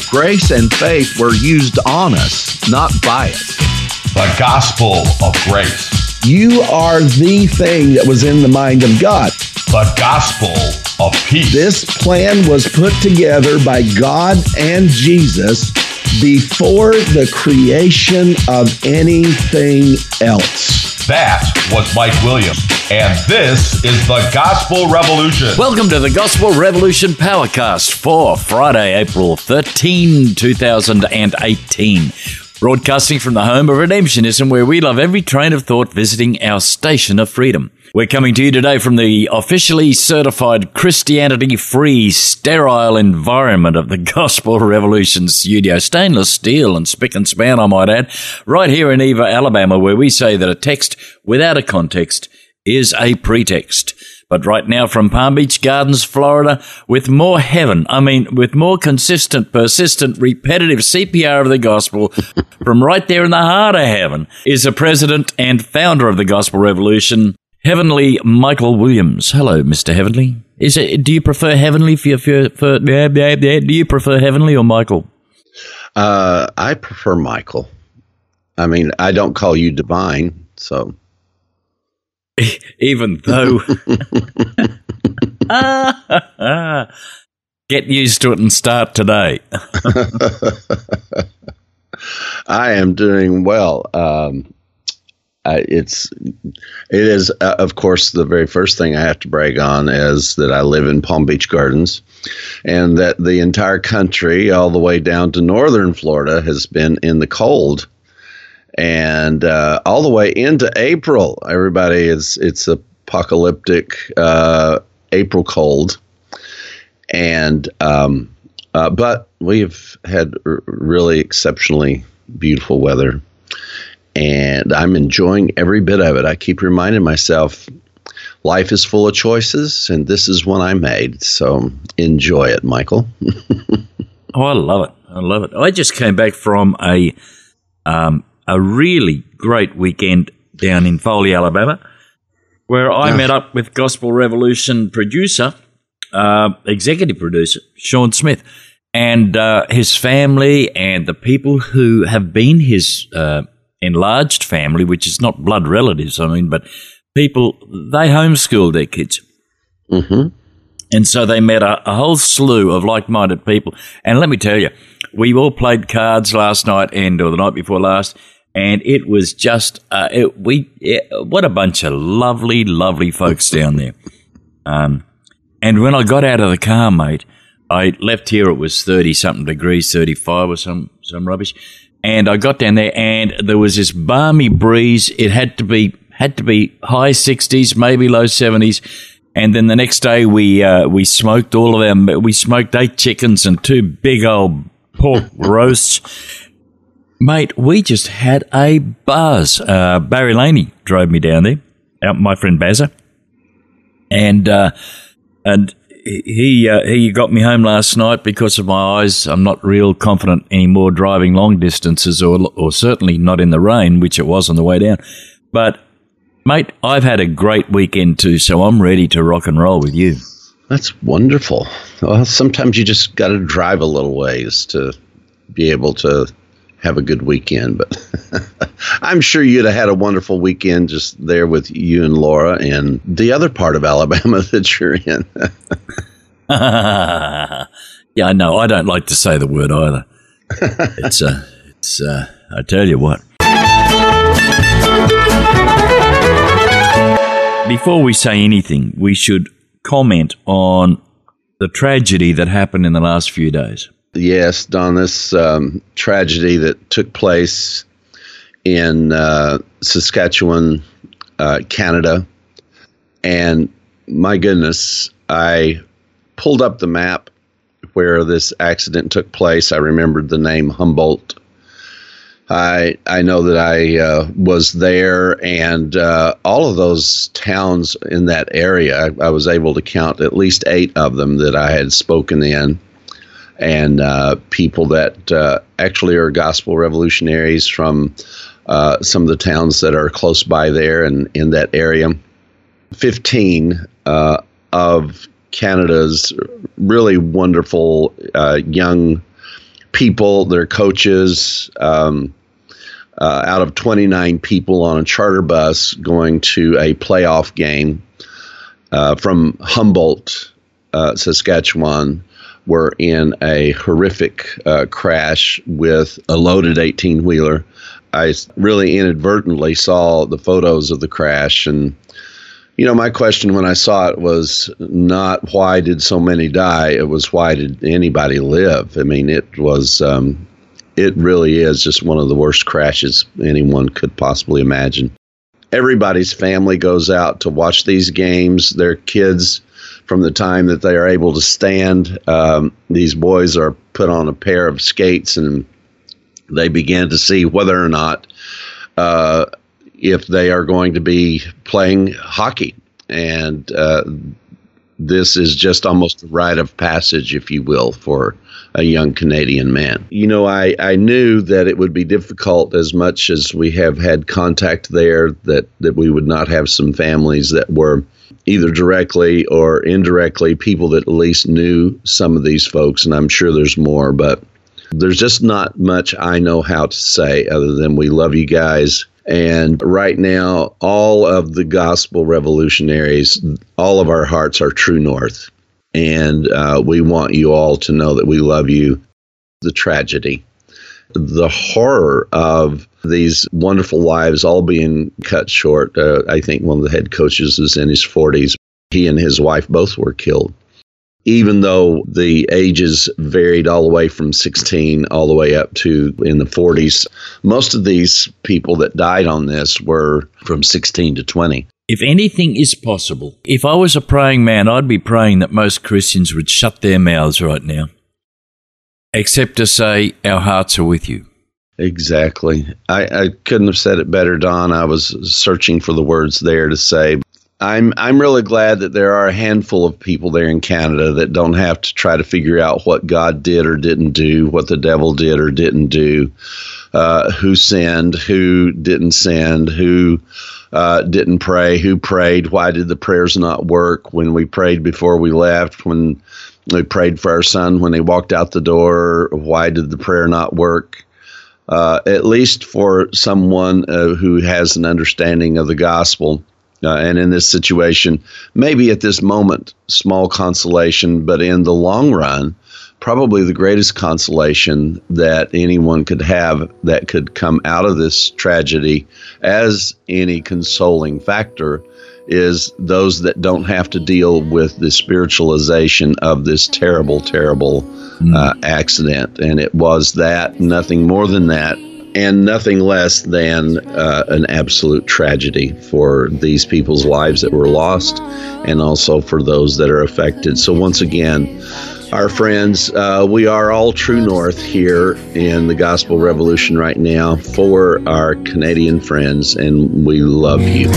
Grace and faith were used on us, not by us. The gospel of grace. You are the thing that was in the mind of God. The gospel of peace. This plan was put together by God and Jesus before the creation of anything else. That was Mike Williams. And this is the Gospel Revolution. Welcome to the Gospel Revolution Powercast for Friday, April 13, 2018. Broadcasting from the home of Redemptionism, where we love every train of thought visiting our station of freedom. We're coming to you today from the officially certified Christianity-free, sterile environment of the Gospel Revolution studio. Stainless steel and spick and span, I might add, right here in Eva, Alabama, where we say that a text without a context is a pretext. But right now from Palm Beach Gardens, Florida, with more consistent, persistent, repetitive CPR of the gospel from right there in the heart of heaven, is the president and founder of the Gospel Revolution, Heavenly Michael Williams. Hello, Mr. Heavenly. Do you prefer Heavenly do you prefer Heavenly or Michael? I prefer Michael. I mean, I don't call you divine, so... Even though, get used to it and start today. I am doing well. It is, of course, the very first thing I have to brag on is that I live in Palm Beach Gardens, and that the entire country, all the way down to northern Florida, has been in the cold. And all the way into April, it's apocalyptic April cold. And but we've had really exceptionally beautiful weather, and I'm enjoying every bit of it. I keep reminding myself, life is full of choices, and this is one I made. So enjoy it, Michael. Oh, I love it. I love it. I just came back from a really great weekend down in Foley, Alabama, where I met up with Gospel Revolution producer, executive producer, Sean Smith, and his family and the people who have been his enlarged family, which is not blood relatives, but people, they homeschooled their kids. Mm-hmm. And so they met a whole slew of like-minded people. And let me tell you, we all played cards last night or the night before last, and it was just what a bunch of lovely, lovely folks down there. And when I got out of the car, mate, I left here. It was 30-something degrees, 35 or some rubbish. And I got down there, and there was this balmy breeze. It had to be high 60s, maybe low 70s. And then the next day we smoked we smoked 8 chickens and 2 big old pork roasts. Mate, we just had a buzz. Barry Laney drove me down there, my friend Bazza, and he got me home last night because of my eyes. I'm not real confident anymore driving long distances, or certainly not in the rain, which it was on the way down. But mate, I've had a great weekend too, so I'm ready to rock and roll with you. That's wonderful. Well, sometimes you just got to drive a little ways to be able to have a good weekend. But I'm sure you'd have had a wonderful weekend just there with you and Laura and the other part of Alabama that you're in. Yeah, I know. I don't like to say the word either. It's I tell you what. Before we say anything, we should comment on the tragedy that happened in the last few days. Yes, Don, this tragedy that took place in Saskatchewan, Canada. And my goodness, I pulled up the map where this accident took place. I remembered the name Humboldt. I know that I was there, and all of those towns in that area, I was able to count at least 8 of them that I had spoken in, and people that actually are gospel revolutionaries from some of the towns that are close by there and in that area. 15 of Canada's really wonderful young people, their coaches, out of 29 people on a charter bus going to a playoff game from Humboldt, Saskatchewan, were in a horrific crash with a loaded 18-wheeler. I really inadvertently saw the photos of the crash, and my question when I saw it was not why did so many die, it was why did anybody live? I mean, it was it really is just one of the worst crashes anyone could possibly imagine. Everybody's family goes out to watch these games. Their kids, from the time that they are able to stand, these boys are put on a pair of skates and they begin to see whether or not if they are going to be playing hockey. And this is just almost a rite of passage, if you will, for a young Canadian man. I knew that it would be difficult, as much as we have had contact there, that we would not have some families that were either directly or indirectly people that at least knew some of these folks, and I'm sure there's more, but there's just not much I know how to say other than we love you guys. And right now, all of the gospel revolutionaries, all of our hearts are true north. And we want you all to know that we love you. The tragedy, the horror of these wonderful lives all being cut short. I think one of the head coaches is in his 40s. He and his wife both were killed. Even though the ages varied all the way from 16 all the way up to in the 40s, most of these people that died on this were from 16 to 20. If anything is possible, if I was a praying man, I'd be praying that most Christians would shut their mouths right now, except to say, our hearts are with you. Exactly. I couldn't have said it better, Don. I was searching for the words there to say. I'm really glad that there are a handful of people there in Canada that don't have to try to figure out what God did or didn't do, what the devil did or didn't do, who sinned, who didn't sin, who didn't pray, who prayed, why did the prayers not work when we prayed before we left, when we prayed for our son when he walked out the door, why did the prayer not work? At least for someone who has an understanding of the gospel. And in this situation, maybe at this moment, small consolation, but in the long run, probably the greatest consolation that anyone could have that could come out of this tragedy as any consoling factor is those that don't have to deal with the spiritualization of this terrible, terrible accident. And it was that, nothing more than that. And nothing less than an absolute tragedy for these people's lives that were lost and also for those that are affected. So once again, our friends, we are all true north here in the Gospel Revolution right now for our Canadian friends, and we love you.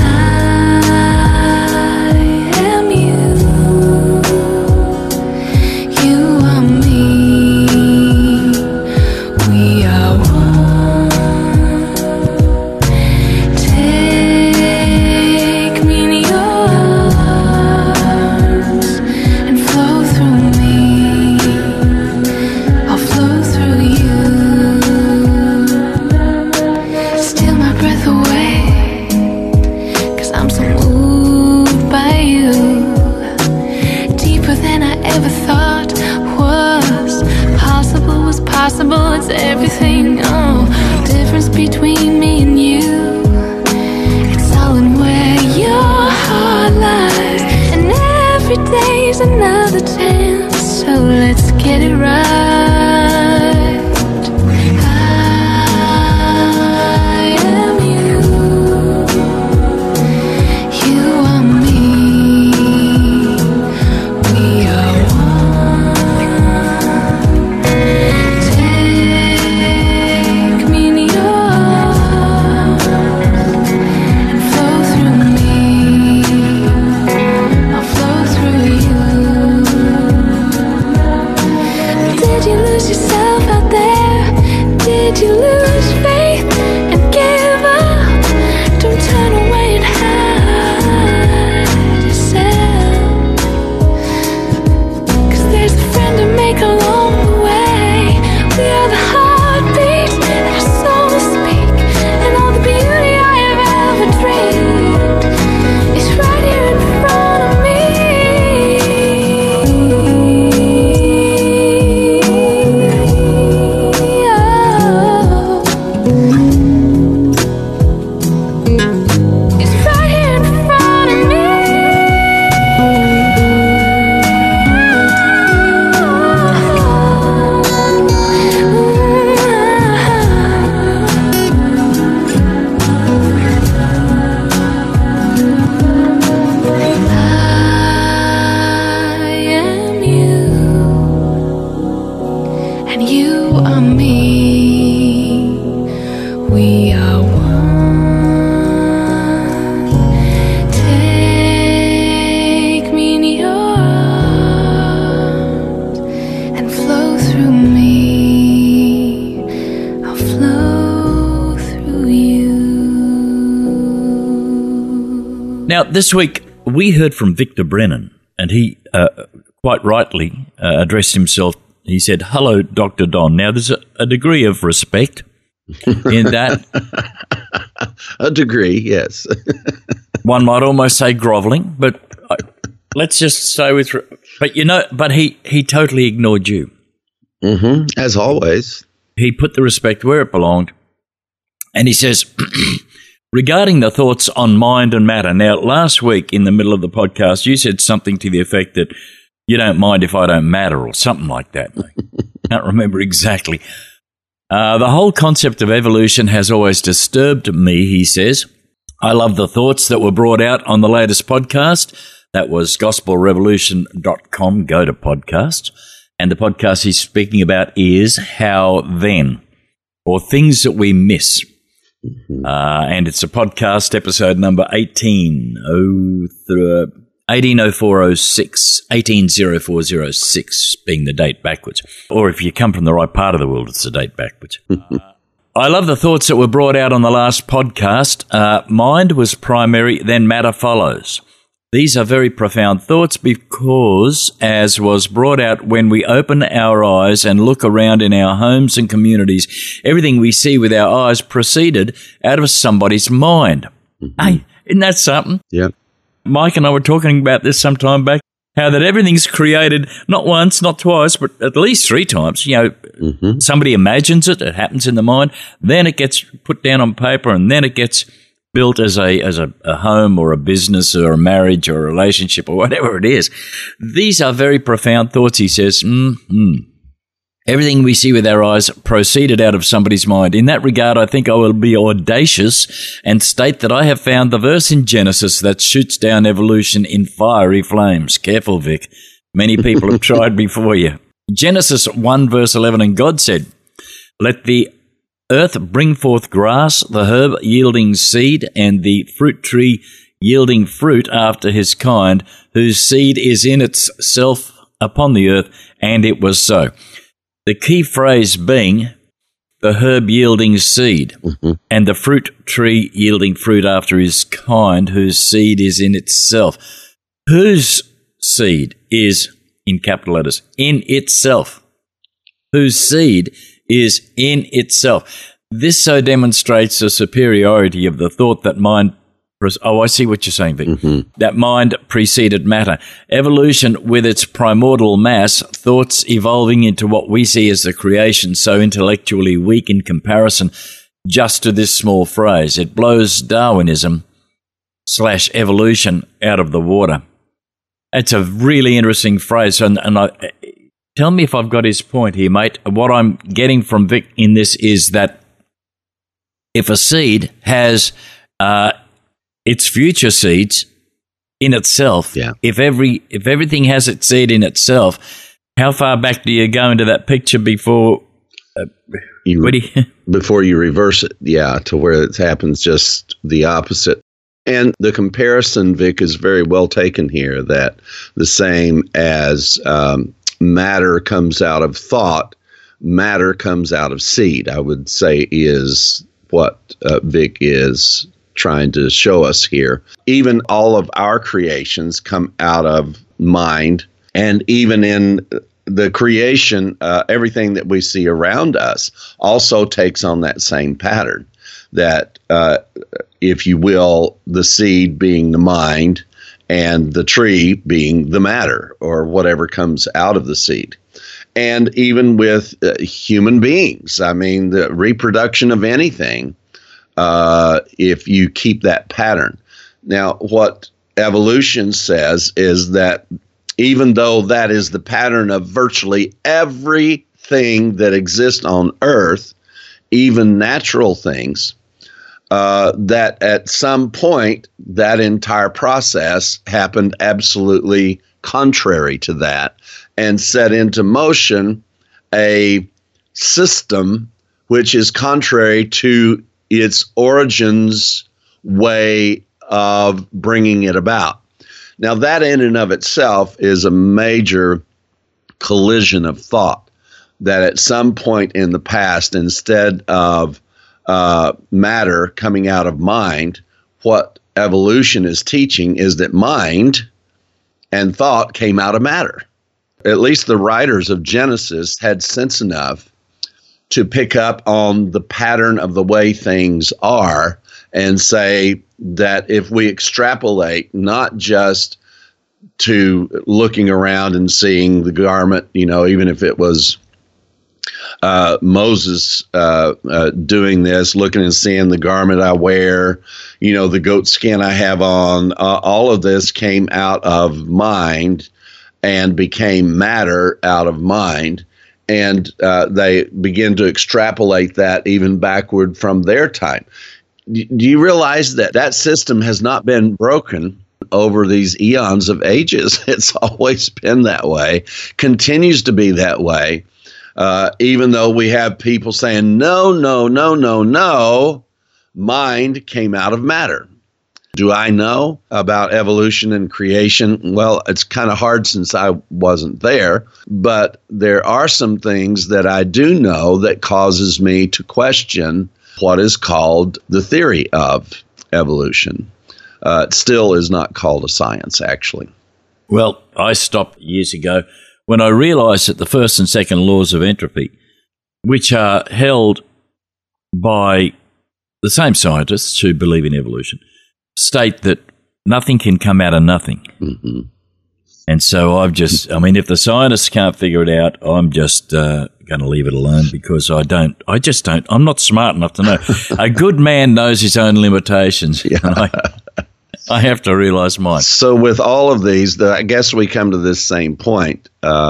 It's everything, oh, difference between me and you. It's all in where your heart lies, and every day's another chance. So let's get it right. I am you, you are me, we are one. Take me in your arms and flow through me. I'll flow through you. Did you lose yourself out there? Did you lose faith and give up? Don't turn away and hide yourself, 'cause there's a friend to make along the way. We are the and you are me. We are one. Take me in your arms and flow through me. I'll flow through you. Now, this week we heard from Victor Brennan, and he quite rightly addressed himself. He said, "Hello, Dr. Don." Now, there's a degree of respect in that. A degree, yes. One might almost say groveling, but let's just stay with. But he totally ignored you. Mm-hmm. As always. He put the respect where it belonged, and he says, regarding the thoughts on mind and matter. Now, last week in the middle of the podcast, you said something to the effect that you don't mind if I don't matter or something like that. I can't remember exactly. The whole concept of evolution has always disturbed me, he says. I love the thoughts that were brought out on the latest podcast. That was gospelrevolution.com. Go to podcasts. And the podcast he's speaking about is How Then, or Things That We Miss. And it's a podcast, episode number 180406 being the date backwards. Or if you come from the right part of the world, it's the date backwards. I love the thoughts that were brought out on the last podcast. Mind was primary, then matter follows. These are very profound thoughts because, as was brought out when we open our eyes and look around in our homes and communities, everything we see with our eyes proceeded out of somebody's mind. Mm-hmm. Hey, isn't that something? Yeah. Mike and I were talking about this some time back, how that everything's created not once, not twice, but at least 3 times. Somebody imagines it, it happens in the mind, then it gets put down on paper, and then it gets built as a home or a business or a marriage or a relationship or whatever it is. These are very profound thoughts, he says. Everything we see with our eyes proceeded out of somebody's mind. In that regard, I think I will be audacious and state that I have found the verse in Genesis that shoots down evolution in fiery flames. Careful, Vic. Many people have tried before you. Genesis 1 verse 11, and God said, "Let the earth bring forth grass, the herb yielding seed, and the fruit tree yielding fruit after his kind, whose seed is in itself upon the earth," and it was so. The key phrase being the herb yielding seed, and the fruit tree yielding fruit after his kind, whose seed is in itself. Whose seed is, in capital letters, in itself. Whose seed is in itself. This so demonstrates the superiority of the thought that mind... I see what you're saying, Vic. That mind preceded matter. Evolution, with its primordial mass, thoughts evolving into what we see as the creation, so intellectually weak in comparison just to this small phrase. It blows Darwinism/evolution out of the water. It's a really interesting phrase, and tell me if I've got his point here, mate. What I'm getting from Vic in this is that if a seed has its future seeds in itself, if everything has its seed in itself, how far back do you go into that picture before before you reverse it? Yeah, to where it happens just the opposite. And the comparison, Vic, is very well taken here, that the same as matter comes out of thought, matter comes out of seed, I would say, is what Vic is trying to show us here. Even all of our creations come out of mind, and even in the creation, everything that we see around us also takes on that same pattern, that, if you will, the seed being the mind and the tree being the matter, or whatever comes out of the seed. And even with human beings, I mean, the reproduction of anything, if you keep that pattern. Now, what evolution says is that even though that is the pattern of virtually everything that exists on Earth, even natural things, that at some point that entire process happened absolutely contrary to that and set into motion a system which is contrary to its origins way of bringing it about. Now, that in and of itself is a major collision of thought, that at some point in the past, instead of matter coming out of mind, what evolution is teaching is that mind and thought came out of matter. At least the writers of Genesis had sense enough to pick up on the pattern of the way things are and say that if we extrapolate not just to looking around and seeing the garment, even if it was Moses doing this, looking and seeing the garment I wear, the goat skin I have on, all of this came out of mind and became matter out of mind. And they begin to extrapolate that even backward from their time. Do you realize that that system has not been broken over these eons of ages? It's always been that way, continues to be that way, even though we have people saying, no, mind came out of matter. Do I know about evolution and creation? Well, it's kind of hard since I wasn't there, but there are some things that I do know that causes me to question what is called the theory of evolution. It still is not called a science, actually. Well, I stopped years ago when I realized that the first and second laws of entropy, which are held by the same scientists who believe in evolution, state that nothing can come out of nothing. Mm-hmm. And so if the scientists can't figure it out, I'm just going to leave it alone because I'm not smart enough to know. A good man knows his own limitations. Yeah. I have to realize mine. So with all of these, I guess we come to this same point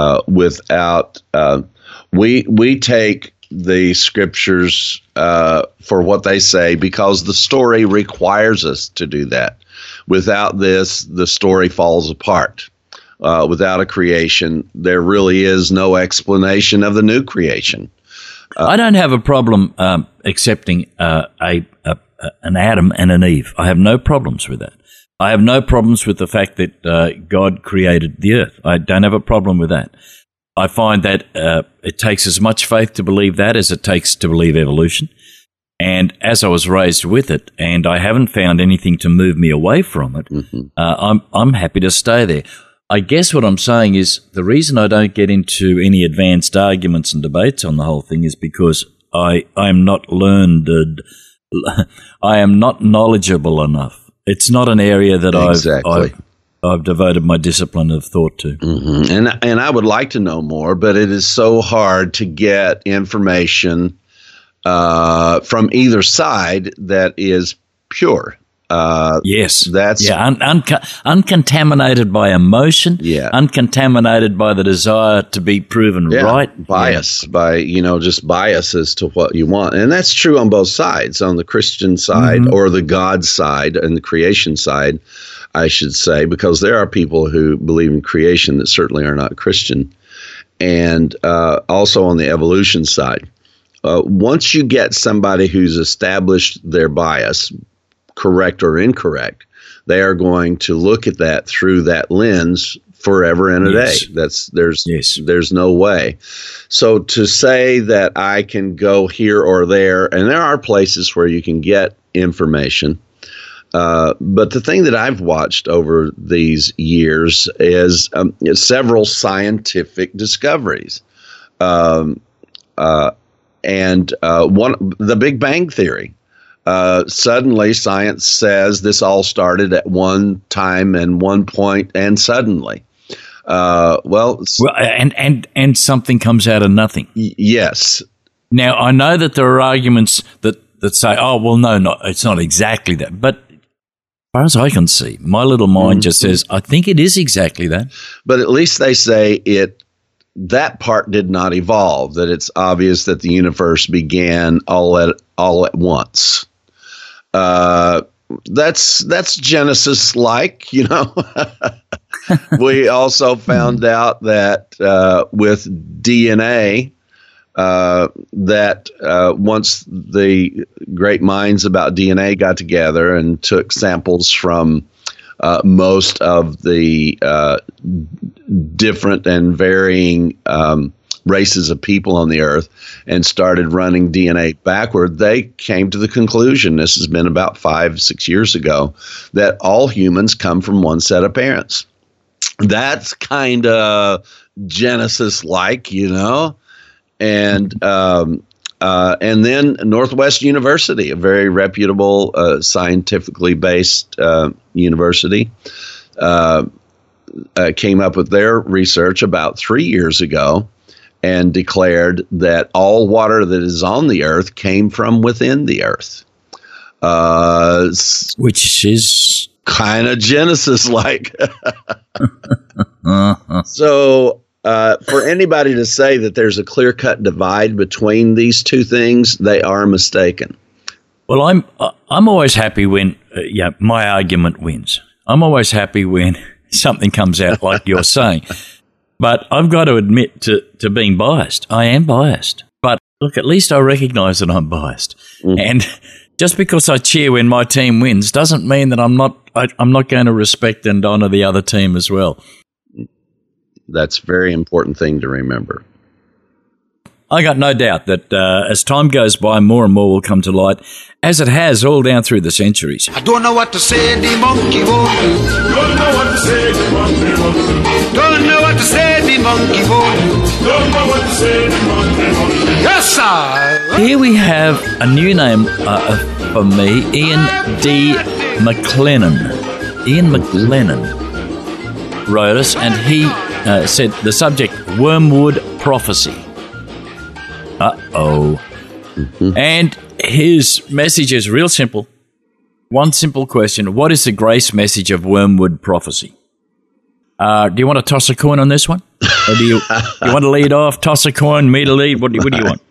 we take the scriptures for what they say because the story requires us to do that. Without this, the story falls apart. Without a creation, there really is no explanation of the new creation. I don't have a problem accepting an Adam and an Eve. I have no problems with that. I have no problems with the fact that God created the earth. I don't have a problem with that. I find that it takes as much faith to believe that as it takes to believe evolution. And as I was raised with it, and I haven't found anything to move me away from it, I'm happy to stay there. I guess what I'm saying is the reason I don't get into any advanced arguments and debates on the whole thing is because I am not learned. I am not knowledgeable enough. It's not an area that I've devoted my discipline of thought to. Mm-hmm. And I would like to know more, but it is so hard to get information from either side that is pure. Yes. That's uncontaminated by emotion, uncontaminated by the desire to be proven right. Bias by, just bias as to what you want. And that's true on both sides, on the Christian side or the God side and the creation side, I should say, because there are people who believe in creation that certainly are not Christian. And also on the evolution side. Once you get somebody who's established their bias, correct or incorrect, they are going to look at that through that lens forever and a day. There's no way. So to say that I can go here or there, and there are places where you can get information, but the thing that I've watched over these years is several scientific discoveries. And the Big Bang Theory. Suddenly, science says this all started at one time and one point, and suddenly, and something comes out of nothing. Yes. Now I know that there are arguments that say, "Oh, well, no, it's not exactly that." But as far as I can see, my little mind just says, "I think it is exactly that." But at least they say that part did not evolve. That it's obvious that the universe began all at once. That's Genesis-like, We also found out that with DNA, that once the great minds about DNA got together and took samples from most of the different and varying races of people on the earth and started running DNA backward, they came to the conclusion, this has been about 5-6 years ago, that all humans come from one set of parents. That's kind of Genesis-like, you know. And then Northwestern University, a very reputable, scientifically based university, came up with their research about 3 years ago and declared that all water that is on the earth came from within the earth. Which is kind of Genesis-like. So for anybody to say that there's a clear-cut divide between these two things, they are mistaken. Well, I'm always happy when my argument wins. I'm always happy when something comes out like you're saying. But I've got to admit to being biased. I am biased. But look, at least I recognise that I'm biased. Mm-hmm. And just because I cheer when my team wins doesn't mean that I'm not going to respect and honour the other team as well. That's a very important thing to remember. I got no doubt that as time goes by, more and more will come to light, as it has all down through the centuries. I don't know what to say, the monkey won't do. Don't know what to say, the monkey won't do. Don't know what to say, the monkey won't do. Don't know what to say, the monkey won't do. Yes, sir. Here we have a new name for me, Ian D. McLennan. Ian McLennan wrote us, and he said the subject, Wormwood Prophecy. Uh-oh. Mm-hmm. And his message is real simple. One simple question. What is the grace message of Wormwood Prophecy? Do you want to toss a coin on this one? Or do you want to lead off, toss a coin, me to lead? What do you want?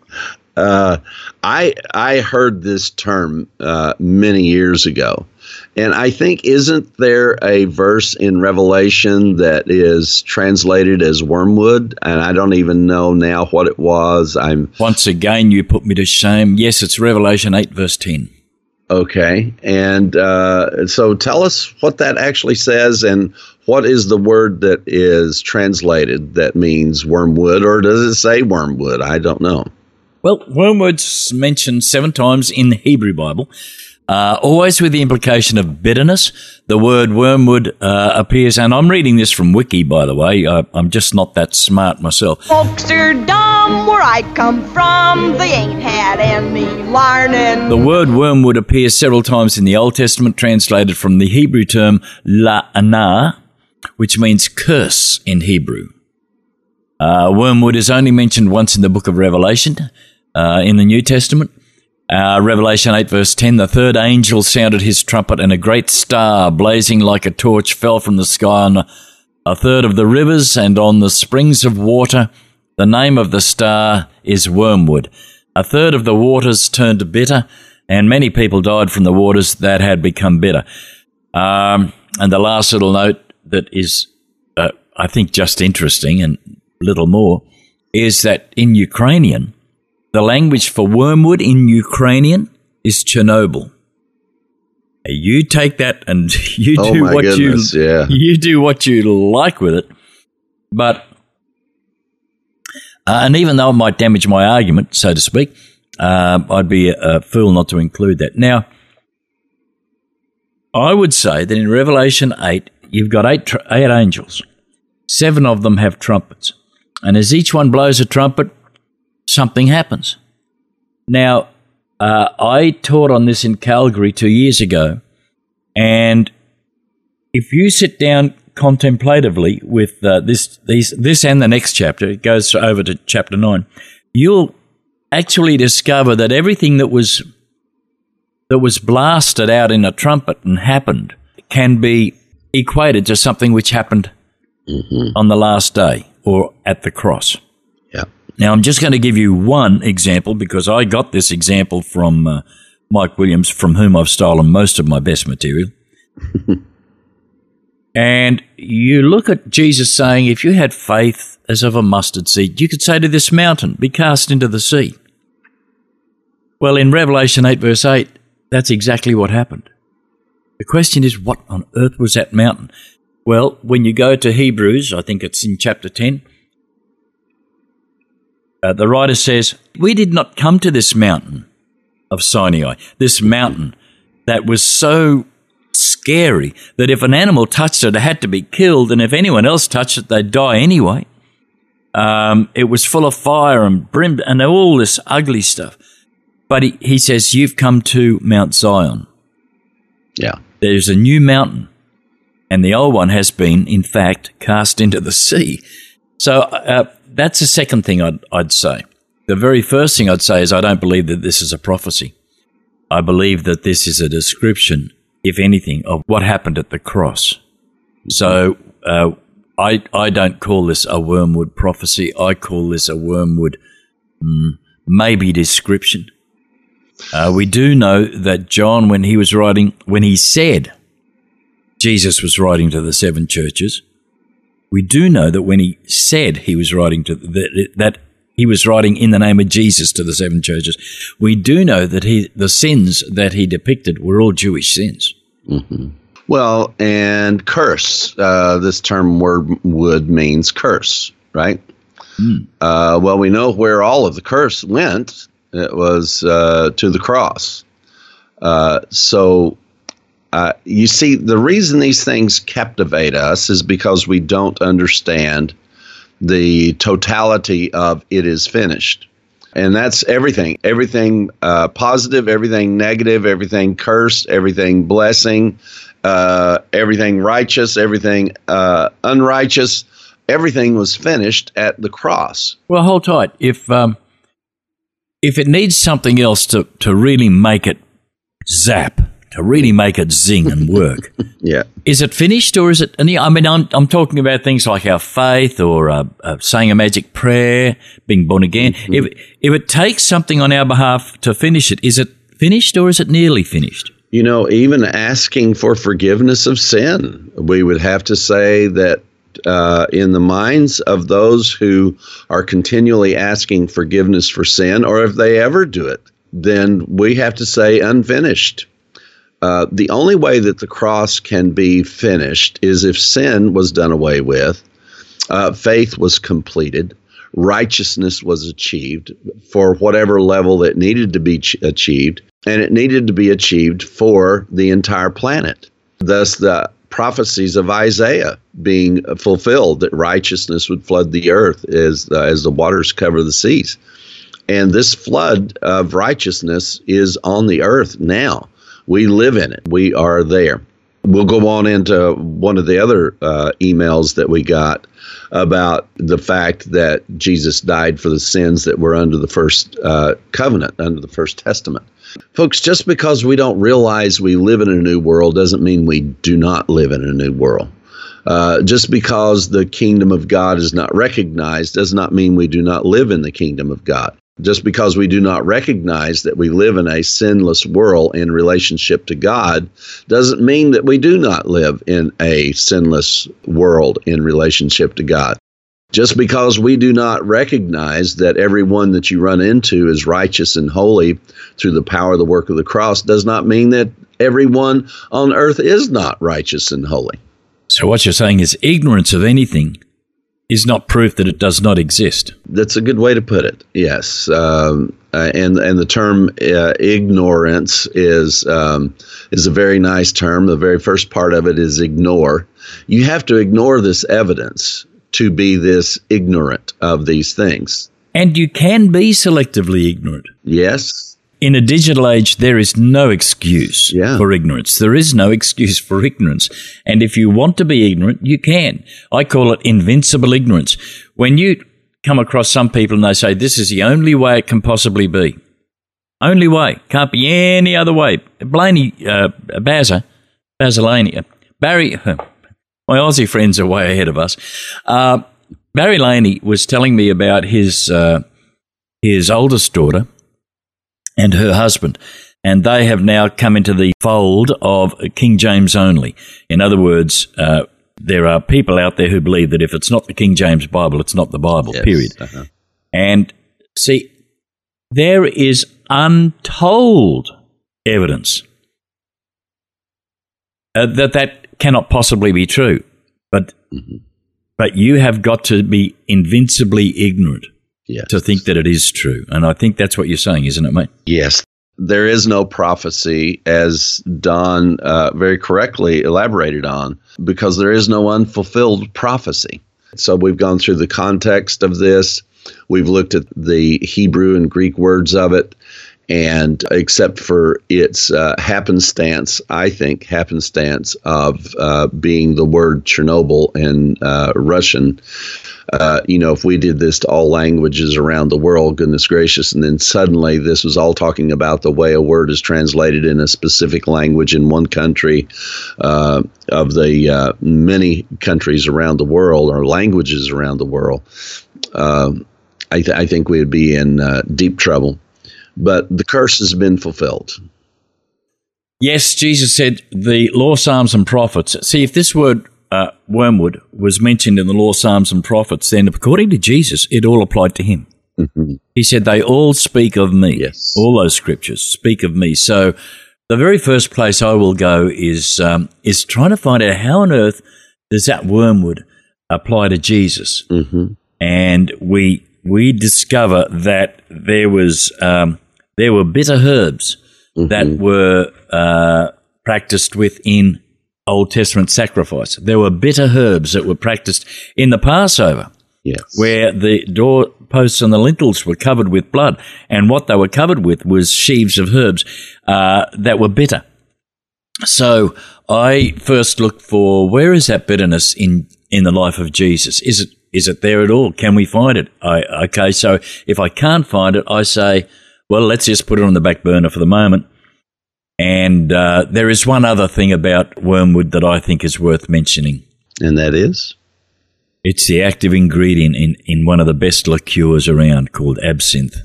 I heard this term many years ago. And I think, isn't there a verse in Revelation that is translated as wormwood? And I don't even know now what it was. Once again, you put me to shame. Yes, it's Revelation 8, verse 10. Okay. And so tell us what that actually says, and what is the word that is translated that means wormwood, or does it say wormwood? I don't know. Well, wormwood's mentioned 7 times in the Hebrew Bible. Always with the implication of bitterness. The word wormwood appears, and I'm reading this from Wiki, by the way. I'm just not that smart myself. Folks are dumb where I come from. They ain't had any learning. The word wormwood appears several times in the Old Testament, translated from the Hebrew term la'anah, which means curse in Hebrew. Wormwood is only mentioned once in the book of Revelation, in the New Testament. Revelation 8 verse 10, the third angel sounded his trumpet, and a great star blazing like a torch fell from the sky on a third of the rivers and on the springs of water. The name of the star is Wormwood. A third of the waters turned bitter, and many people died from the waters that had become bitter. And the last little note that is, I think, just interesting and little more, is that in Ukrainian, the language for wormwood in Ukrainian is Chernobyl. You take that and you do you do what you like with it. But and even though it might damage my argument, so to speak, I'd be a fool not to include that. Now, I would say that in Revelation 8, you've got eight angels. 7 of them have trumpets, and as each one blows a trumpet, something happens. Now, I taught on this in Calgary 2 years ago, and if you sit down contemplatively with this and the next chapter, it goes over to chapter 9, you'll actually discover that everything that was blasted out in a trumpet and happened can be equated to something which happened on the last day or at the cross. Yeah. Now, I'm just going to give you one example because I got this example from Mike Williams, from whom I've stolen most of my best material. And you look at Jesus saying, if you had faith of a mustard seed. You could say to this mountain, be cast into the sea. Well, in Revelation 8, verse 8, that's exactly what happened. The question is, what on earth was that mountain? Well, when you go to Hebrews, I think it's in chapter 10, the writer says, we did not come to this mountain of Sinai, this mountain that was so scary that if an animal touched it, it had to be killed, and if anyone else touched it, they'd die anyway. It was full of fire and brim and all this ugly stuff. But he says, you've come to Mount Zion. Yeah. There's a new mountain, and the old one has been, in fact, cast into the sea. So that's the second thing I'd say. The very first thing I'd say is I don't believe that this is a prophecy. I believe that this is a description, if anything, of what happened at the cross. So I don't call this a wormwood prophecy. I call this a wormwood maybe description. We do know that John, when he said Jesus was writing to the 7 churches, we do know that when he said he was writing to that he was writing in the name of Jesus to the 7 churches, we do know that the sins that he depicted were all Jewish sins. Mm-hmm. Well, and curse. This term wormwood means curse, right? Well, we know where all of the curse went. It was to the cross. So you see, the reason these things captivate us is because we don't understand the totality of it is finished. And that's everything. Everything positive, everything negative, everything cursed, everything blessing, everything righteous, everything unrighteous. Everything was finished at the cross. Well, hold tight. If it needs something else to really make it zap, to really make it zing and work, yeah, is it finished or is it? I mean, I'm talking about things like our faith or saying a magic prayer, being born again. Mm-hmm. If it takes something on our behalf to finish it, is it finished or is it nearly finished? You know, even asking for forgiveness of sin, we would have to say that in the minds of those who are continually asking forgiveness for sin, or if they ever do it, then we have to say unfinished. The only way that the cross can be finished is if sin was done away with, faith was completed, righteousness was achieved for whatever level it needed to be achieved, and it needed to be achieved for the entire planet. Thus, the prophecies of Isaiah being fulfilled, that righteousness would flood the earth as the waters cover the seas. And this flood of righteousness is on the earth now. We live in it. We are there. We'll go on into one of the other emails that we got about the fact that Jesus died for the sins that were under the first covenant, under the first testament. Folks, just because we don't realize we live in a new world doesn't mean we do not live in a new world. Just because the kingdom of God is not recognized does not mean we do not live in the kingdom of God. Just because we do not recognize that we live in a sinless world in relationship to God doesn't mean that we do not live in a sinless world in relationship to God. Just because we do not recognize that everyone that you run into is righteous and holy through the power of the work of the cross does not mean that everyone on earth is not righteous and holy. So what you're saying is ignorance of anything is not proof that it does not exist. That's a good way to put it, yes. And the term ignorance is a very nice term. The very first part of it is ignore. You have to ignore this evidence to be this ignorant of these things. And you can be selectively ignorant. Yes. In a digital age, there is no excuse for ignorance. There is no excuse for ignorance. And if you want to be ignorant, you can. I call it invincible ignorance. When you come across some people and they say, this is the only way it can possibly be. Only way. Can't be any other way. Basilani, Barry, my Aussie friends are way ahead of us. Barry Laney was telling me about his oldest daughter and her husband, and they have now come into the fold of King James only. In other words, there are people out there who believe that if it's not the King James Bible, it's not the Bible, Yes. period. Uh-huh. And see, there is untold evidence that cannot possibly be true. But you have got to be invincibly ignorant Yes. to think that it is true. And I think that's what you're saying, isn't it, mate? Yes. There is no prophecy, as Don very correctly elaborated on, because there is no unfulfilled prophecy. So we've gone through the context of this. We've looked at the Hebrew and Greek words of it. And except for its happenstance, I think, of being the word Chernobyl in Russian, if we did this to all languages around the world, goodness gracious, and then suddenly this was all talking about the way a word is translated in a specific language in one country of the many countries around the world, or languages around the world, I think we would be in deep trouble. But the curse has been fulfilled. Yes, Jesus said the law, Psalms, and prophets. See, if this word wormwood was mentioned in the law, Psalms, and prophets, then according to Jesus, it all applied to him. Mm-hmm. He said they all speak of me. Yes. All those scriptures speak of me. So the very first place I will go is trying to find out how on earth does that wormwood apply to Jesus. Mm-hmm. And we discover that there were bitter herbs that were practiced within Old Testament sacrifice. There were bitter herbs that were practiced in the Passover, Yes. where the doorposts and the lintels were covered with blood, and what they were covered with was sheaves of herbs that were bitter. So I first looked for, where is that bitterness in the life of Jesus? Is it there at all? Can we find it? Okay, so if I can't find it, I say, well, let's just put it on the back burner for the moment. And there is one other thing about wormwood that I think is worth mentioning. And that is? It's the active ingredient in one of the best liqueurs around called absinthe.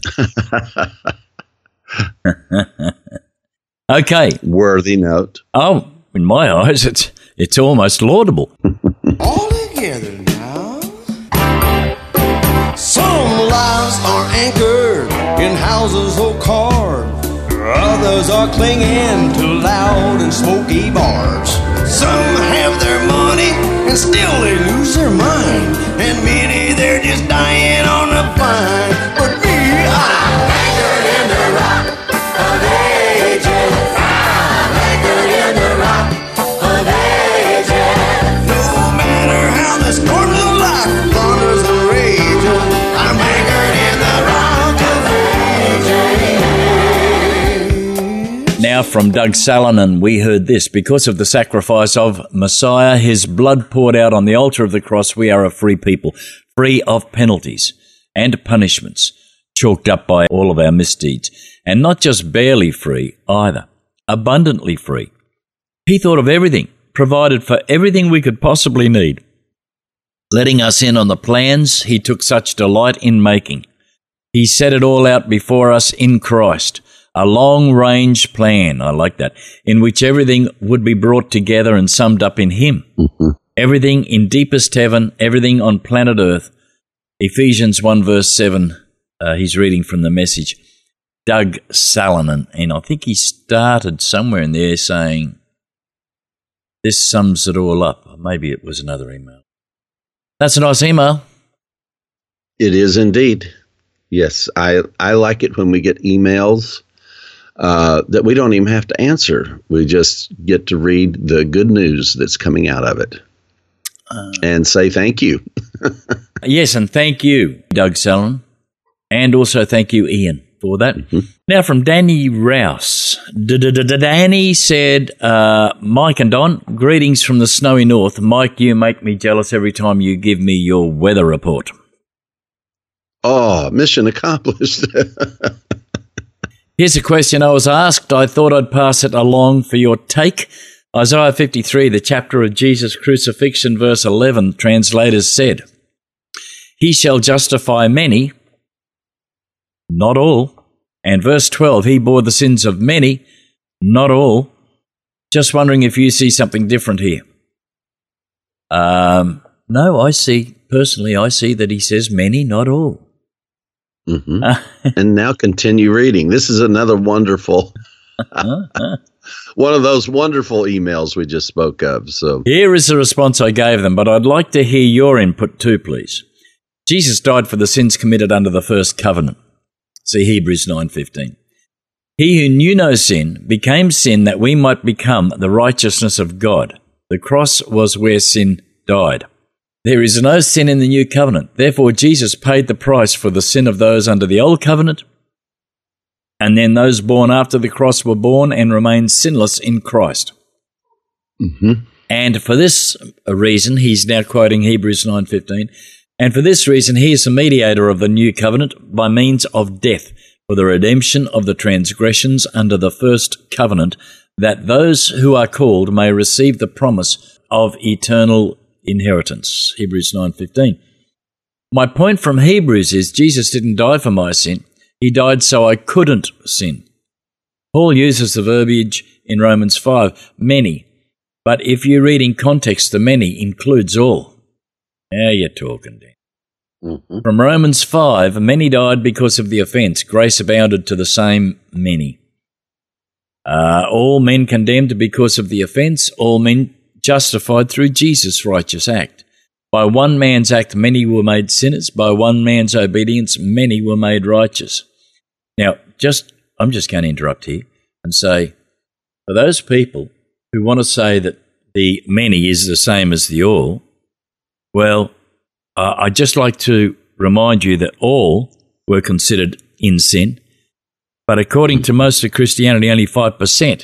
Okay. Worthy note. Oh, in my eyes, it's almost laudable. All together now. Some lives are anchored in houses or cars. Others are clinging to loud and smoky bars. Some have their money and still they lose their mind. And many they're just dying on the vine. But me, I'm anchored in the rock of ages. I'm anchored in the rock of ages. No matter how the storms of life thunders and rages, I'm anchored in the rock of ages. Now from Doug Salonen, we heard this. Because of the sacrifice of Messiah, his blood poured out on the altar of the cross, we are a free people, free of penalties and punishments, chalked up by all of our misdeeds. And not just barely free either, abundantly free. He thought of everything, provided for everything we could possibly need, letting us in on the plans he took such delight in making. He set it all out before us in Christ. A long-range plan, I like that, in which everything would be brought together and summed up in him. Mm-hmm. Everything in deepest heaven, everything on planet Earth. Ephesians 1 verse 7, he's reading from the Message. Doug Salonen, and I think he started somewhere in there saying, this sums it all up. Maybe it was another email. That's a nice email. It is indeed. Yes, I like it when we get emails that we don't even have to answer. We just get to read the good news that's coming out of it and say thank you. Yes, and thank you, Doug Salonen. And also thank you, Ian, for that. Mm-hmm. Now from Danny Rouse. Danny said, Mike and Don, greetings from the snowy north. Mike, you make me jealous every time you give me your weather report. Oh, mission accomplished. Here's a question I was asked. I thought I'd pass it along for your take. Isaiah 53, the chapter of Jesus' crucifixion, verse 11, translators said, he shall justify many, not all. And verse 12, he bore the sins of many, not all. Just wondering if you see something different here. No, I see that he says many, not all. Mm-hmm. And now continue reading. This is another wonderful, one of those wonderful emails we just spoke of. So here is the response I gave them, but I'd like to hear your input too, please. Jesus died for the sins committed under the first covenant. See Hebrews 9:15. He who knew no sin became sin that we might become the righteousness of God. The cross was where sin died. There is no sin in the new covenant. Therefore, Jesus paid the price for the sin of those under the old covenant, and then those born after the cross were born and remained sinless in Christ. Mm-hmm. And for this reason, he's now quoting Hebrews 9:15, and for this reason he is the mediator of the new covenant by means of death for the redemption of the transgressions under the first covenant, that those who are called may receive the promise of eternal inheritance. Hebrews 9:15. My point from Hebrews is Jesus didn't die for my sin. He died so I couldn't sin. Paul uses the verbiage in Romans 5, many. But if you read in context, the many includes all. Now you're talking, Dan. Mm-hmm. From Romans 5, many died because of the offence. Grace abounded to the same many. All men condemned because of the offence. All men justified through Jesus' righteous act. By one man's act, many were made sinners. By one man's obedience, many were made righteous. Now, I'm just going to interrupt here and say, for those people who want to say that the many is the same as the all, well, I'd just like to remind you that all were considered in sin, but according to most of Christianity, only 5%.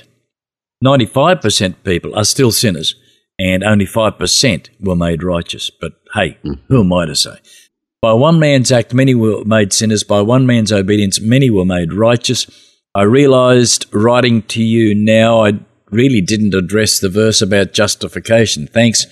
95% people are still sinners, and only 5% were made righteous. But hey, who am I to say? By one man's act, many were made sinners. By one man's obedience, many were made righteous. I realized writing to you now, I really didn't address the verse about justification. Thanks,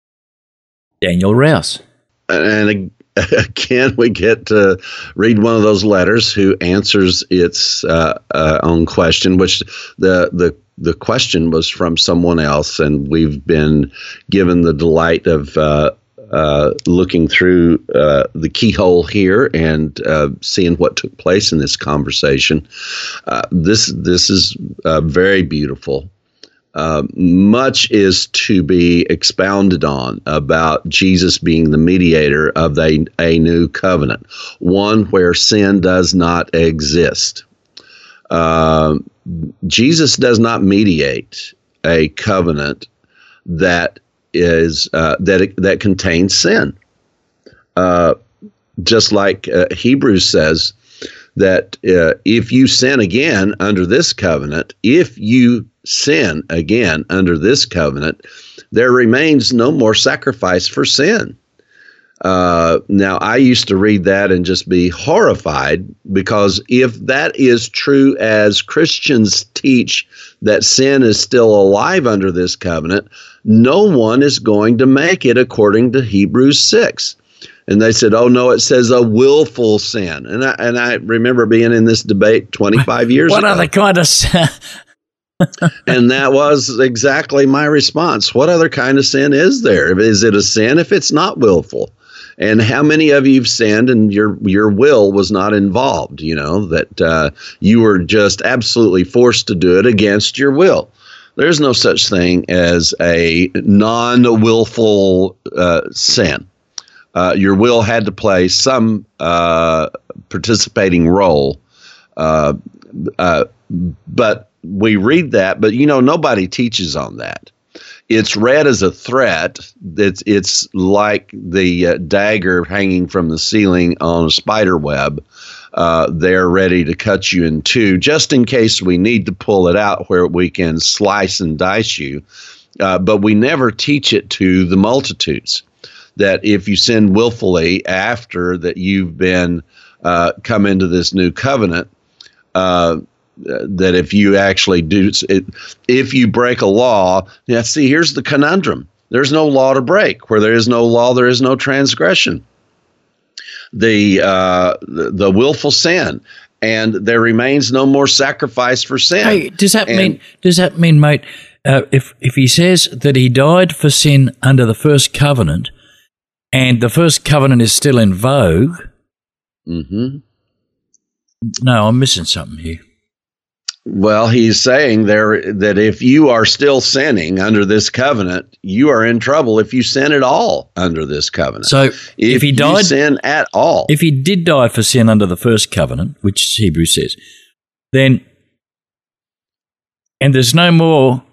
Daniel Rouse. And again, we get to read one of those letters who answers its own question, which the question was from someone else, and we've been given the delight of looking through the keyhole here and seeing what took place in this conversation. This is very beautiful. Much is to be expounded on about Jesus being the mediator of a new covenant, one where sin does not exist. Jesus does not mediate a covenant that is that contains sin. Just like Hebrews says that if you sin again under this covenant, there remains no more sacrifice for sin. Now, I used to read that and just be horrified, because if that is true as Christians teach, that sin is still alive under this covenant, no one is going to make it according to Hebrews 6. And they said, oh, no, it says a willful sin. And I remember being in this debate 25 years ago. What other kind of sin? And that was exactly my response. What other kind of sin is there? Is it a sin if it's not willful? And how many of you have sinned and your will was not involved, that you were just absolutely forced to do it against your will? There's no such thing as a non-willful sin. Your will had to play some participating role, but we read that, but nobody teaches on that. It's read as a threat. It's like the dagger hanging from the ceiling on a spider web. They're ready to cut you in two, just in case we need to pull it out where we can slice and dice you. But we never teach it to the multitudes, that if you sin willfully after that you've been come into this new covenant, that if you actually do it, if you break a law, see, here's the conundrum. There's no law to break. Where there is no law, there is no transgression. The willful sin, and there remains no more sacrifice for sin. Hey, does that mean, mate, if he says that he died for sin under the first covenant, and the first covenant is still in vogue, no, I'm missing something here. Well, he's saying there that if you are still sinning under this covenant, you are in trouble if you sin at all under this covenant. So if he died, you sin at all, if he did die for sin under the first covenant, which Hebrews says, then, and there's no more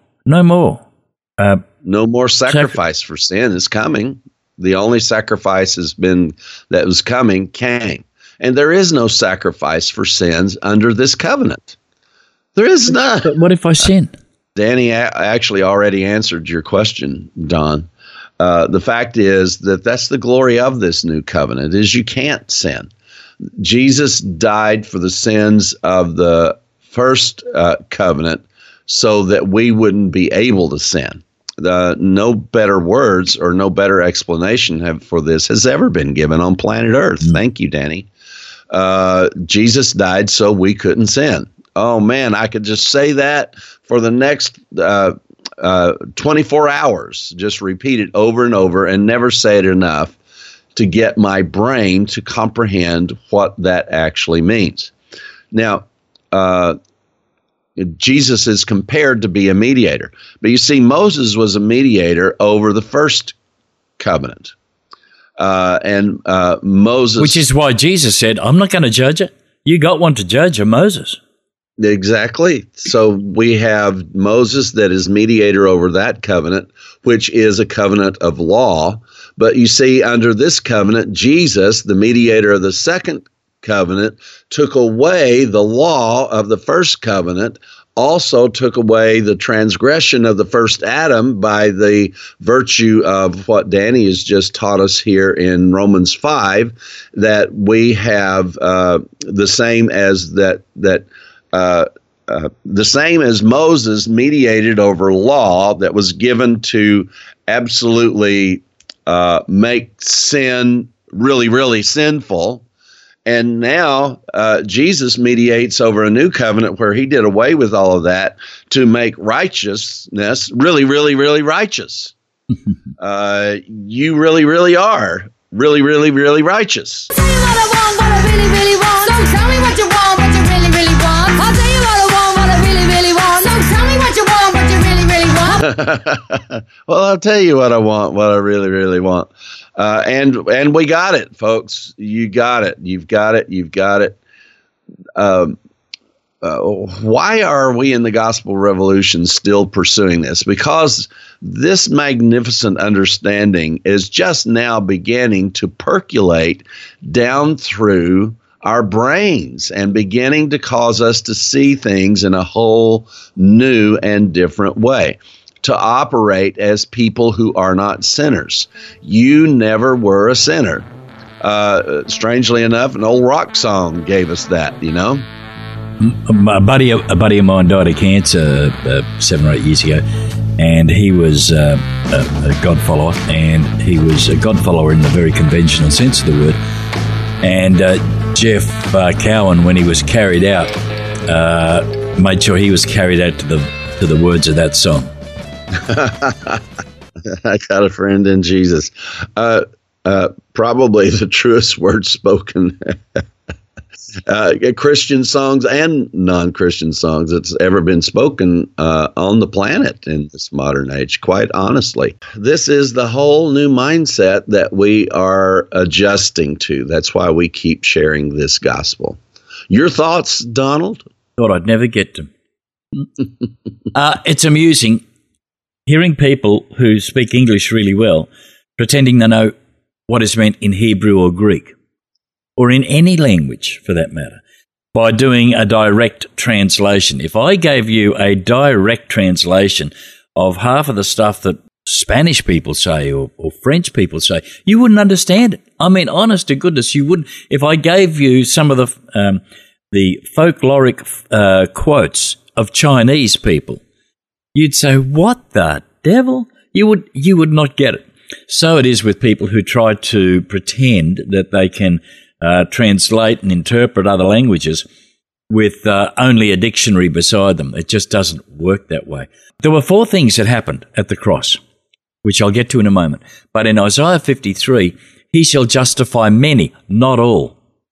sacrifice for sin is coming. The only sacrifice that was coming came, and there is no sacrifice for sins under this covenant. There is none. But what if I sin? Danny actually already answered your question, Don. The fact is that that's the glory of this new covenant, is you can't sin. Jesus died for the sins of the first covenant so that we wouldn't be able to sin. No better words or no better explanation for this has ever been given on planet Earth. Thank you, Danny. Jesus died so we couldn't sin. Oh, man, I could just say that for the next 24 hours, just repeat it over and over and never say it enough to get my brain to comprehend what that actually means. Now, Jesus is compared to be a mediator. But you see, Moses was a mediator over the first covenant. And Moses... Which is why Jesus said, I'm not going to judge it. You got one to judge, Moses. Exactly. So we have Moses that is mediator over that covenant, which is a covenant of law. But you see, under this covenant, Jesus, the mediator of the second covenant, took away the law of the first covenant, also took away the transgression of the first Adam by the virtue of what Danny has just taught us here in Romans 5, that we have the same as the same as Moses mediated over law that was given to absolutely make sin really, really sinful. And now Jesus mediates over a new covenant where he did away with all of that to make righteousness really, really, really righteous. You really, really are really, really, really righteous. Tell you what I want, what I really, really want. Don't tell me what you want, what you really, really want. I'll tell you what I want, what I really, really want. Don't tell me what you want, what you really, really want. Well, I'll tell you what I want, what I really, really want. And we got it, folks. You got it. You've got it. You've got it. Why are we in the Gospel Revolution still pursuing this? Because this magnificent understanding is just now beginning to percolate down through our brains and beginning to cause us to see things in a whole new and different way, to operate as people who are not sinners. You never were a sinner. Strangely enough, an old rock song gave us that, you know? A buddy of mine died of cancer 7 or 8 years ago, and he was a God follower, and he was a God follower in the very conventional sense of the word. And Jeff Cowan, when he was carried out, made sure he was carried out to the words of that song. I got a friend in Jesus. Probably the truest word spoken. Christian songs and non-Christian songs that's ever been spoken on the planet in this modern age, quite honestly. This is the whole new mindset that we are adjusting to. That's why we keep sharing this gospel. Your thoughts, Donald? Thought I'd never get to. It's amusing hearing people who speak English really well pretending to know what is meant in Hebrew or Greek, or in any language for that matter, by doing a direct translation. If I gave you a direct translation of half of the stuff that Spanish people say or French people say, you wouldn't understand it. I mean, honest to goodness, you wouldn't. If I gave you some of the folkloric quotes of Chinese people, you'd say, what the devil? You would not get it. So it is with people who try to pretend that they can translate and interpret other languages with only a dictionary beside them. It just doesn't work that way. There were 4 things that happened at the cross, which I'll get to in a moment. But in Isaiah 53, he shall justify many, not all.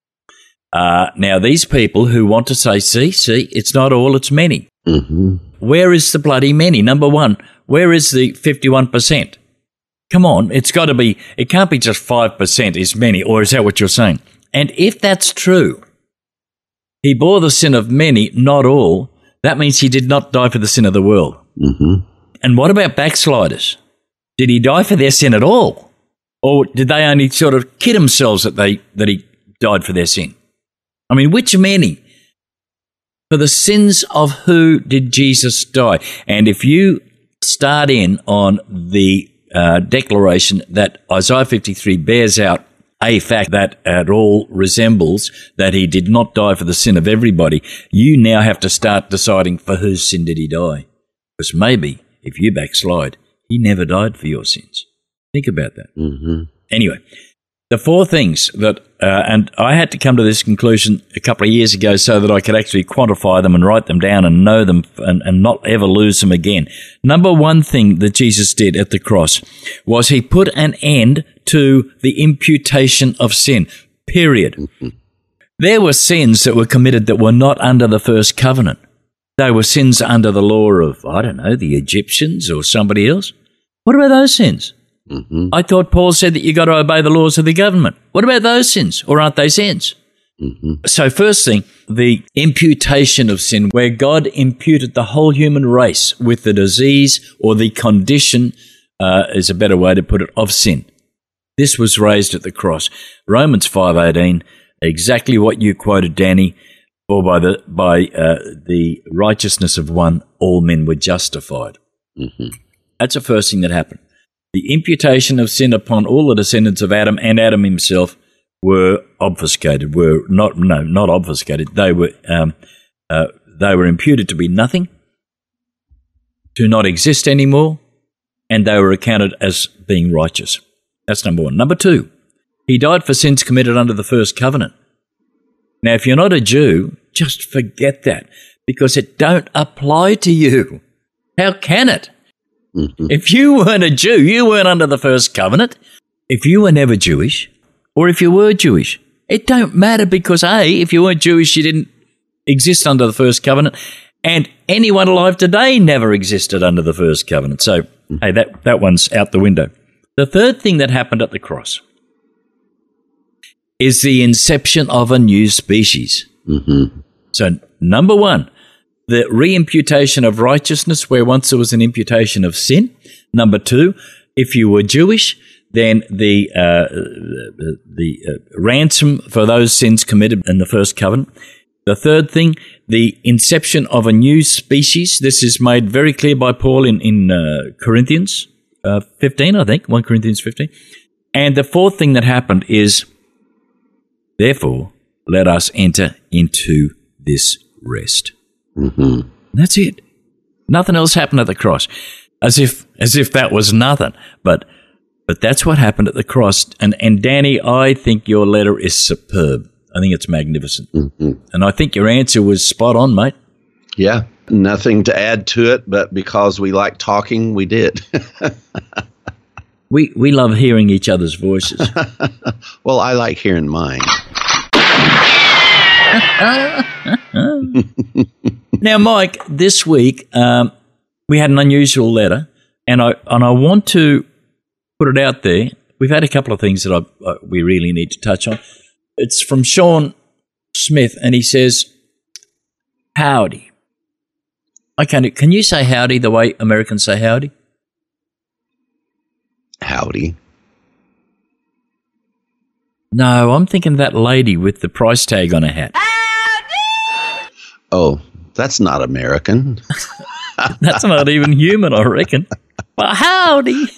Now, these people who want to say, see, it's not all, it's many. Mm-hmm. Where is the bloody many? Number one, where is the 51%? Come on, it can't be just 5% is many, or is that what you're saying? And if that's true, he bore the sin of many, not all. That means he did not die for the sin of the world. Mm-hmm. And what about backsliders? Did he die for their sin at all? Or did they only sort of kid themselves that he died for their sin? I mean, which many? For the sins of who did Jesus die? And if you start in on the declaration that Isaiah 53 bears out a fact that at all resembles that he did not die for the sin of everybody, you now have to start deciding for whose sin did he die. Because maybe if you backslide, he never died for your sins. Think about that. Mm-hmm. Anyway, the 4 things that, and I had to come to this conclusion a couple of years ago so that I could actually quantify them and write them down and know them and not ever lose them again. Number 1 thing that Jesus did at the cross was he put an end to the imputation of sin, period. Mm-hmm. There were sins that were committed that were not under the first covenant. They were sins under the law of, I don't know, the Egyptians or somebody else. What about those sins? Mm-hmm. I thought Paul said that you got to obey the laws of the government. What about those sins? Or aren't they sins? Mm-hmm. So first thing, the imputation of sin, where God imputed the whole human race with the disease or the condition, is a better way to put it, of sin. This was raised at the cross. Romans 5:18, exactly what you quoted, Danny, for by the righteousness of one, all men were justified. Mm-hmm. That's the first thing that happened. The imputation of sin upon all the descendants of Adam and Adam himself were obfuscated. Not obfuscated. They were imputed to be nothing, to not exist anymore, and they were accounted as being righteous. That's number 1. Number 2, he died for sins committed under the first covenant. Now, if you're not a Jew, just forget that, because it don't apply to you. How can it? Mm-hmm. If you weren't a Jew, you weren't under the first covenant. If you were never Jewish, or if you were Jewish, it don't matter because, A, if you weren't Jewish, you didn't exist under the first covenant, and anyone alive today never existed under the first covenant. So, hey, that one's out the window. The third thing that happened at the cross is the inception of a new species. Mm-hmm. So, number 1, the re-imputation of righteousness where once there was an imputation of sin. Number 2, if you were Jewish, then the ransom for those sins committed in the first covenant. The third thing, the inception of a new species. This is made very clear by Paul in Corinthians 15, I think, 1 Corinthians 15. And the fourth thing that happened is, therefore, let us enter into this rest. Mm-hmm. That's it. Nothing else happened at the cross. As if that was nothing. But that's what happened at the cross. And Danny, I think your letter is superb. I think it's magnificent. Mm-hmm. And I think your answer was spot on, mate. Yeah, nothing to add to it, but because we like talking, we did. We love hearing each other's voices. Well, I like hearing mine. Now, Mike, this week we had an unusual letter, and I want to put it out there. We've had a couple of things that we really need to touch on. It's from Sean Smith, and he says, "Howdy." Okay, can you say howdy the way Americans say howdy? Howdy. No, I'm thinking of that lady with the price tag on her hat. Oh, that's not American. That's not even human, I reckon. Well, howdy.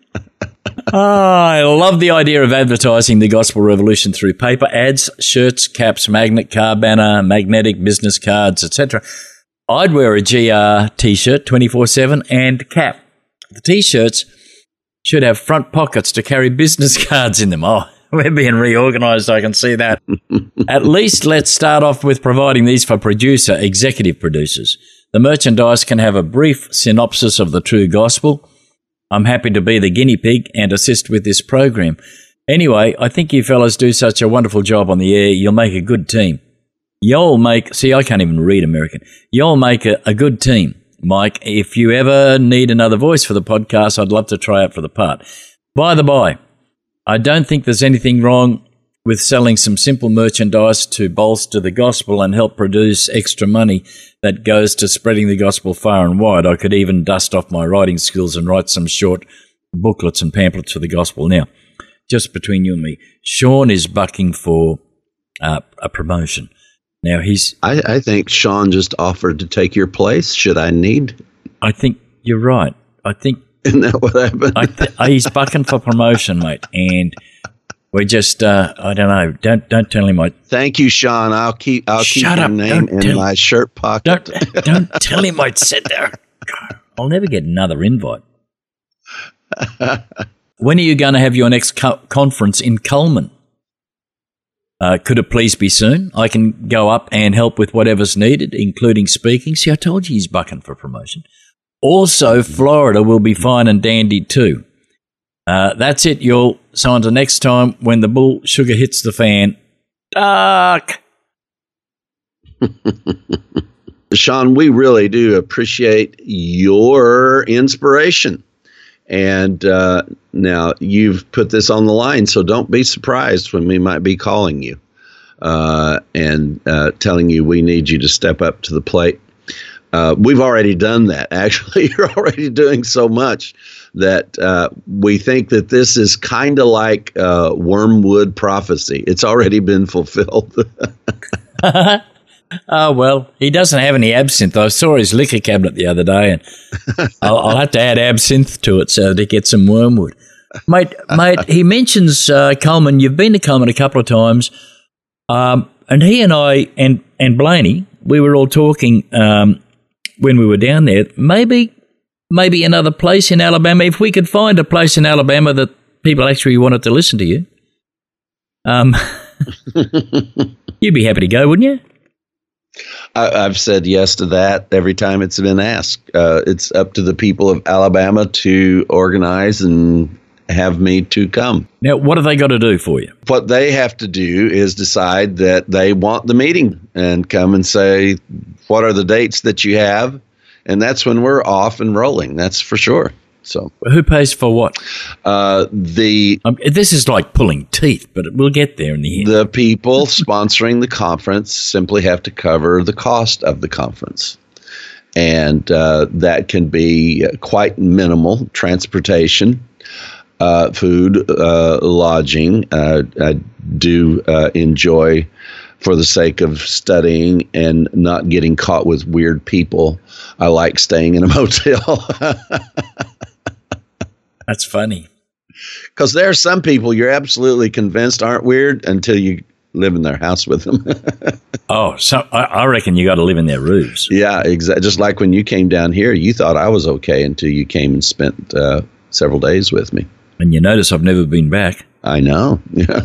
I love the idea of advertising the gospel revolution through paper ads, shirts, caps, magnet, car banner, magnetic business cards, etc. I'd wear a GR T-shirt 24/7 and cap. The T-shirts should have front pockets to carry business cards in them. Oh, We're being reorganized, I can see that. At least let's start off with providing these for executive producers. The merchandise can have a brief synopsis of the true gospel. I'm happy to be the guinea pig and assist with this program. Anyway, I think you fellas do such a wonderful job on the air, you'll make a good team. I can't even read American. You'll make a good team. Mike, if you ever need another voice for the podcast, I'd love to try out for the part. By the by, I don't think there's anything wrong with selling some simple merchandise to bolster the gospel and help produce extra money that goes to spreading the gospel far and wide. I could even dust off my writing skills and write some short booklets and pamphlets for the gospel. Now, just between you and me, Sean is bucking for a promotion. Now I think Sean just offered to take your place. Should I need? I think you're right. Isn't that what happened? He's bucking for promotion, mate, and we just I don't know. Don't tell him. Thank you, Sean. I'll keep your name in my shirt pocket. Don't tell him I said that. God, I'll never get another invite. When are you going to have your next conference in Cullman? Could it please be soon? I can go up and help with whatever's needed, including speaking. See, I told you he's bucking for promotion. Also, Florida will be fine and dandy too. That's it, y'all. So until next time, when the bull sugar hits the fan, duck. Sean, we really do appreciate your inspiration. And now you've put this on the line, so don't be surprised when we might be calling you and telling you we need you to step up to the plate. We've already done that. Actually, you're already doing so much that we think that this is kind of like wormwood prophecy. It's already been fulfilled. Oh, well, he doesn't have any absinthe. I saw his liquor cabinet the other day, and I'll have to add absinthe to it so to get some wormwood. Mate, he mentions Cullman. You've been to Cullman a couple of times, and he and I and Blaney, we were all talking when we were down there, maybe another place in Alabama. If we could find a place in Alabama that people actually wanted to listen to you, you'd be happy to go, wouldn't you? I've said yes to that every time it's been asked. It's up to the people of Alabama to organize and have me to come. Now, what have they got to do for you? What they have to do is decide that they want the meeting and come and say, what are the dates that you have? And that's when we're off and rolling. That's for sure. So, who pays for what? This is like pulling teeth, but we'll get there in the end. The people sponsoring the conference simply have to cover the cost of the conference. And that can be quite minimal: transportation, food, lodging. I do enjoy, for the sake of studying and not getting caught with weird people, I like staying in a motel. That's funny. Because there are some people you're absolutely convinced aren't weird until you live in their house with them. Oh, so I reckon you got to live in their roofs. Yeah, exactly. Just like when you came down here, you thought I was okay until you came and spent several days with me. And you notice I've never been back. I know. Yeah.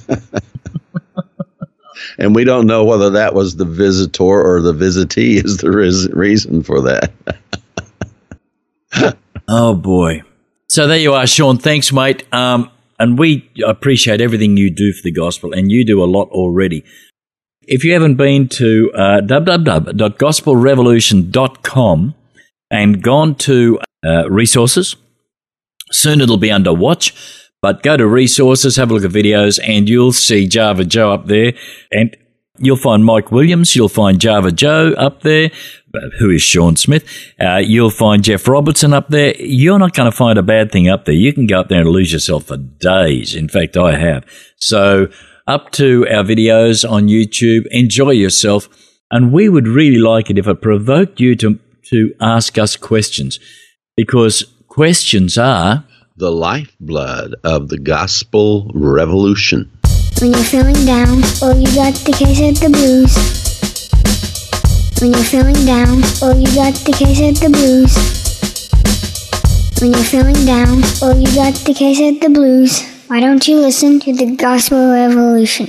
And we don't know whether that was the visitor or the visitee is the reason for that. Oh, boy. So there you are, Sean. Thanks, mate. And we appreciate everything you do for the gospel, and you do a lot already. If you haven't been to www.gospelrevolution.com and gone to resources, soon it'll be under watch, but go to resources, have a look at videos, and you'll see Java Joe up there, and you'll find Mike Williams, you'll find Java Joe up there, who is Sean Smith. You'll find Jeff Robertson up there. You're not going to find a bad thing up there. You can go up there and lose yourself for days. In fact, I have. So up to our videos on YouTube, enjoy yourself. And we would really like it if it provoked you to ask us questions, because questions are the lifeblood of the gospel revolution. When you're feeling down, or you got the case of the blues. When you're feeling down, or you got the case of the blues. When you're feeling down, or you got the case of the blues. Why don't you listen to the Gospel Revolution?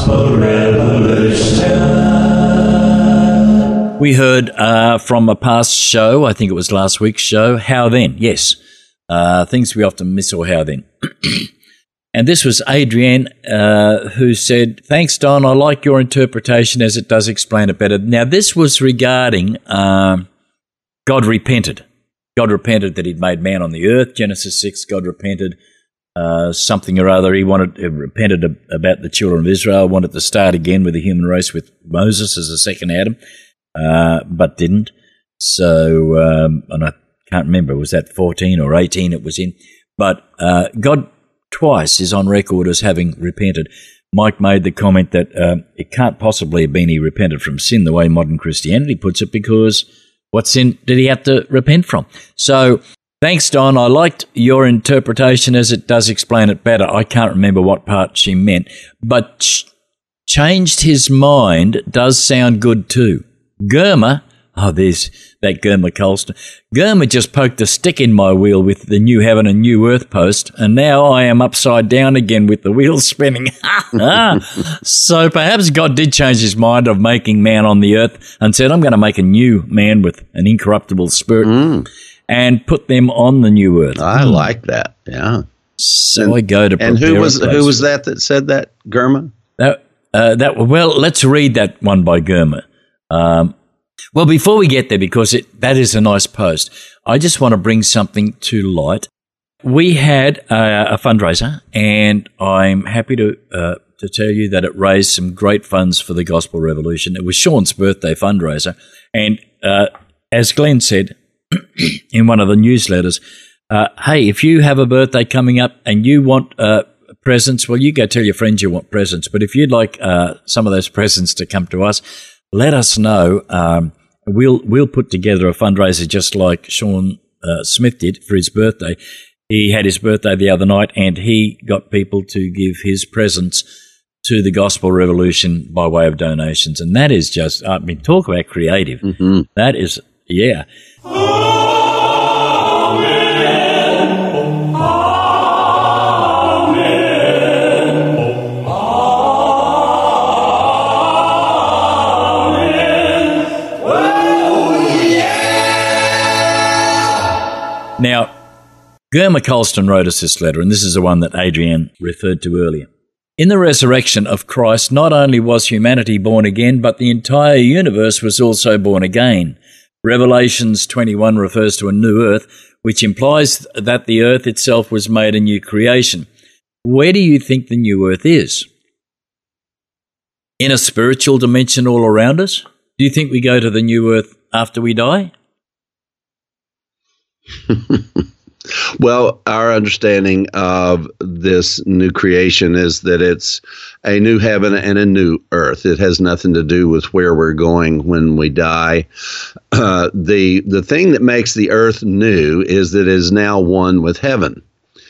We heard from a past show, I think it was last week's show, How Then? Yes, things we often miss, or How Then? And this was Adrienne who said, "Thanks, Don. I like your interpretation as it does explain it better." Now, this was regarding God repented. God repented that he'd made man on the earth. Genesis 6, God repented something or other. He repented about the children of Israel, wanted to start again with the human race with Moses as the second Adam, but didn't. So, and I can't remember, was that 14 or 18 it was in? But God twice is on record as having repented. Mike made the comment that it can't possibly have been he repented from sin the way modern Christianity puts it, because what sin did he have to repent from? So, thanks, Don. I liked your interpretation as it does explain it better. I can't remember what part she meant, but changed his mind does sound good too. Germa, there's that Germa Colston. Germa just poked a stick in my wheel with the New Heaven and New Earth post, and now I am upside down again with the wheels spinning. So perhaps God did change his mind of making man on the earth and said, I'm going to make a new man with an incorruptible spirit and put them on the new earth. I like that, yeah. So I go to prepare. And who was that said that, Germa? Well, let's read that one by Germa. Well, before we get there, because that is a nice post, I just want to bring something to light. We had a fundraiser, and I'm happy to tell you that it raised some great funds for the Gospel Revolution. It was Sean's birthday fundraiser, and as Glenn said in one of the newsletters, hey, if you have a birthday coming up and you want presents, well, you go tell your friends you want presents. But if you'd like some of those presents to come to us, let us know. We'll put together a fundraiser just like Sean Smith did for his birthday. He had his birthday the other night, and he got people to give his presents to the Gospel Revolution by way of donations. And that is just, talk about creative. Mm-hmm. That is, yeah. Now, Germa Colston wrote us this letter, and this is the one that Adrienne referred to earlier. In the resurrection of Christ, not only was humanity born again, but the entire universe was also born again. Revelations 21 refers to a new earth, which implies that the earth itself was made a new creation. Where do you think the new earth is? In a spiritual dimension all around us? Do you think we go to the new earth after we die? Well, our understanding of this new creation is that it's a new heaven and a new earth. It has nothing to do with where we're going when we die. The thing that makes the earth new is that it is now one with heaven.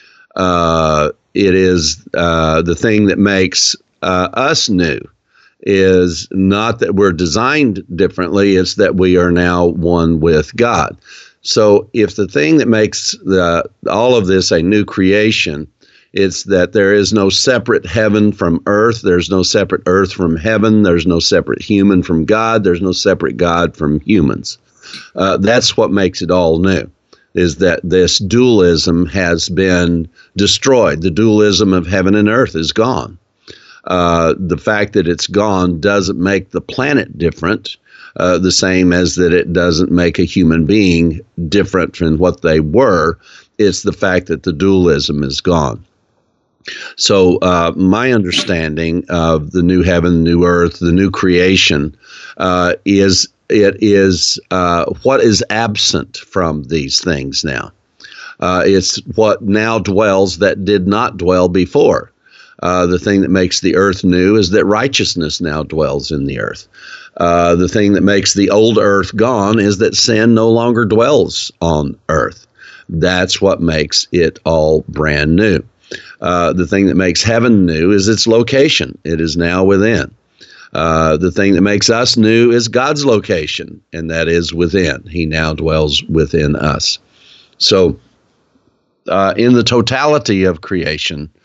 It is the thing that makes us new is not that we're designed differently, it's that we are now one with God. So if the thing that makes all of this a new creation, it's that there is no separate heaven from earth. There's no separate earth from heaven. There's no separate human from God. There's no separate God from humans. That's what makes it all new, is that this dualism has been destroyed. The dualism of heaven and earth is gone. The fact that it's gone doesn't make the planet different. The same as that it doesn't make a human being different from what they were. It's the fact that the dualism is gone. So my understanding of the new heaven, new earth, the new creation is what is absent from these things now. It's what now dwells that did not dwell before. The thing that makes the earth new is that righteousness now dwells in the earth. The thing that makes the old earth gone is that sin no longer dwells on earth. That's what makes it all brand new. The thing that makes heaven new is its location. It is now within. The thing that makes us new is God's location, and that is within. He now dwells within us. So in the totality of creation,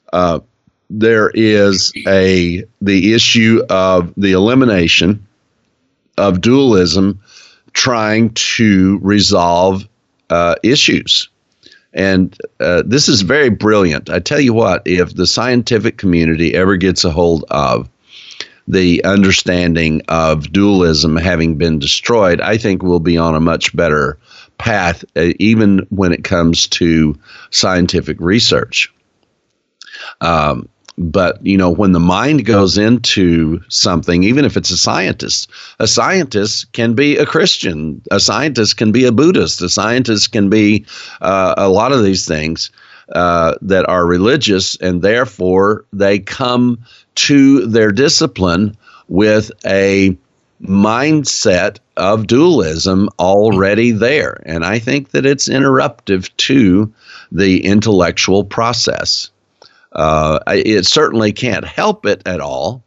there is the issue of the elimination of dualism, trying to resolve issues. And this is very brilliant. I tell you what, if the scientific community ever gets a hold of the understanding of dualism having been destroyed, I think we'll be on a much better path, even when it comes to scientific research. But, when the mind goes into something, even if it's a scientist can be a Christian, a scientist can be a Buddhist, a scientist can be a lot of these things that are religious, and therefore they come to their discipline with a mindset of dualism already there. And I think that it's interruptive to the intellectual process. It certainly can't help it at all.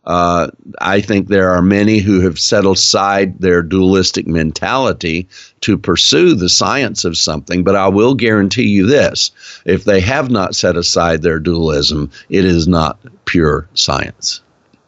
I think there are many who have set aside their dualistic mentality to pursue the science of something, but I will guarantee you this: if they have not set aside their dualism, it is not pure science.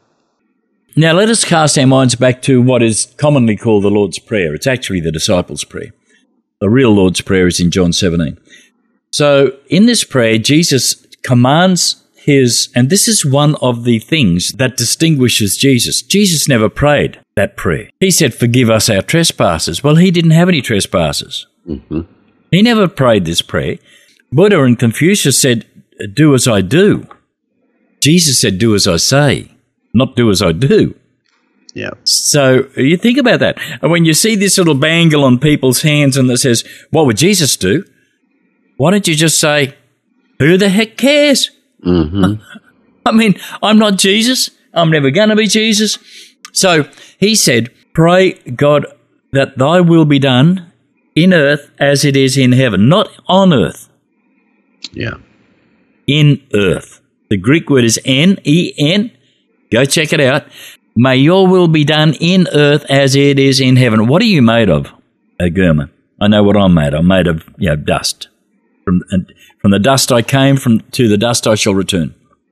Now let us cast our minds back to what is commonly called the Lord's Prayer. It's actually the disciples' prayer. The real Lord's Prayer is in John 17. So in this prayer, Jesus commands and this is one of the things that distinguishes Jesus. Jesus never prayed that prayer. He said, "Forgive us our trespasses." Well, he didn't have any trespasses. Mm-hmm. He never prayed this prayer. Buddha and Confucius said, "Do as I do." Jesus said, "Do as I say," not "do as I do." Yeah. So you think about that. And when you see this little bangle on people's hands and that says, "What would Jesus do?" Why don't you just say, "Who the heck cares?" Mm-hmm. I mean, I'm not Jesus. I'm never going to be Jesus. So he said, "Pray, God, that thy will be done in earth as it is in heaven." Not on earth. Yeah. In earth. The Greek word is N-E-N. Go check it out. May your will be done in earth as it is in heaven. What are you made of, Gurma? I know what I'm made of. I'm made of, dust. From the dust I came, to the dust I shall return.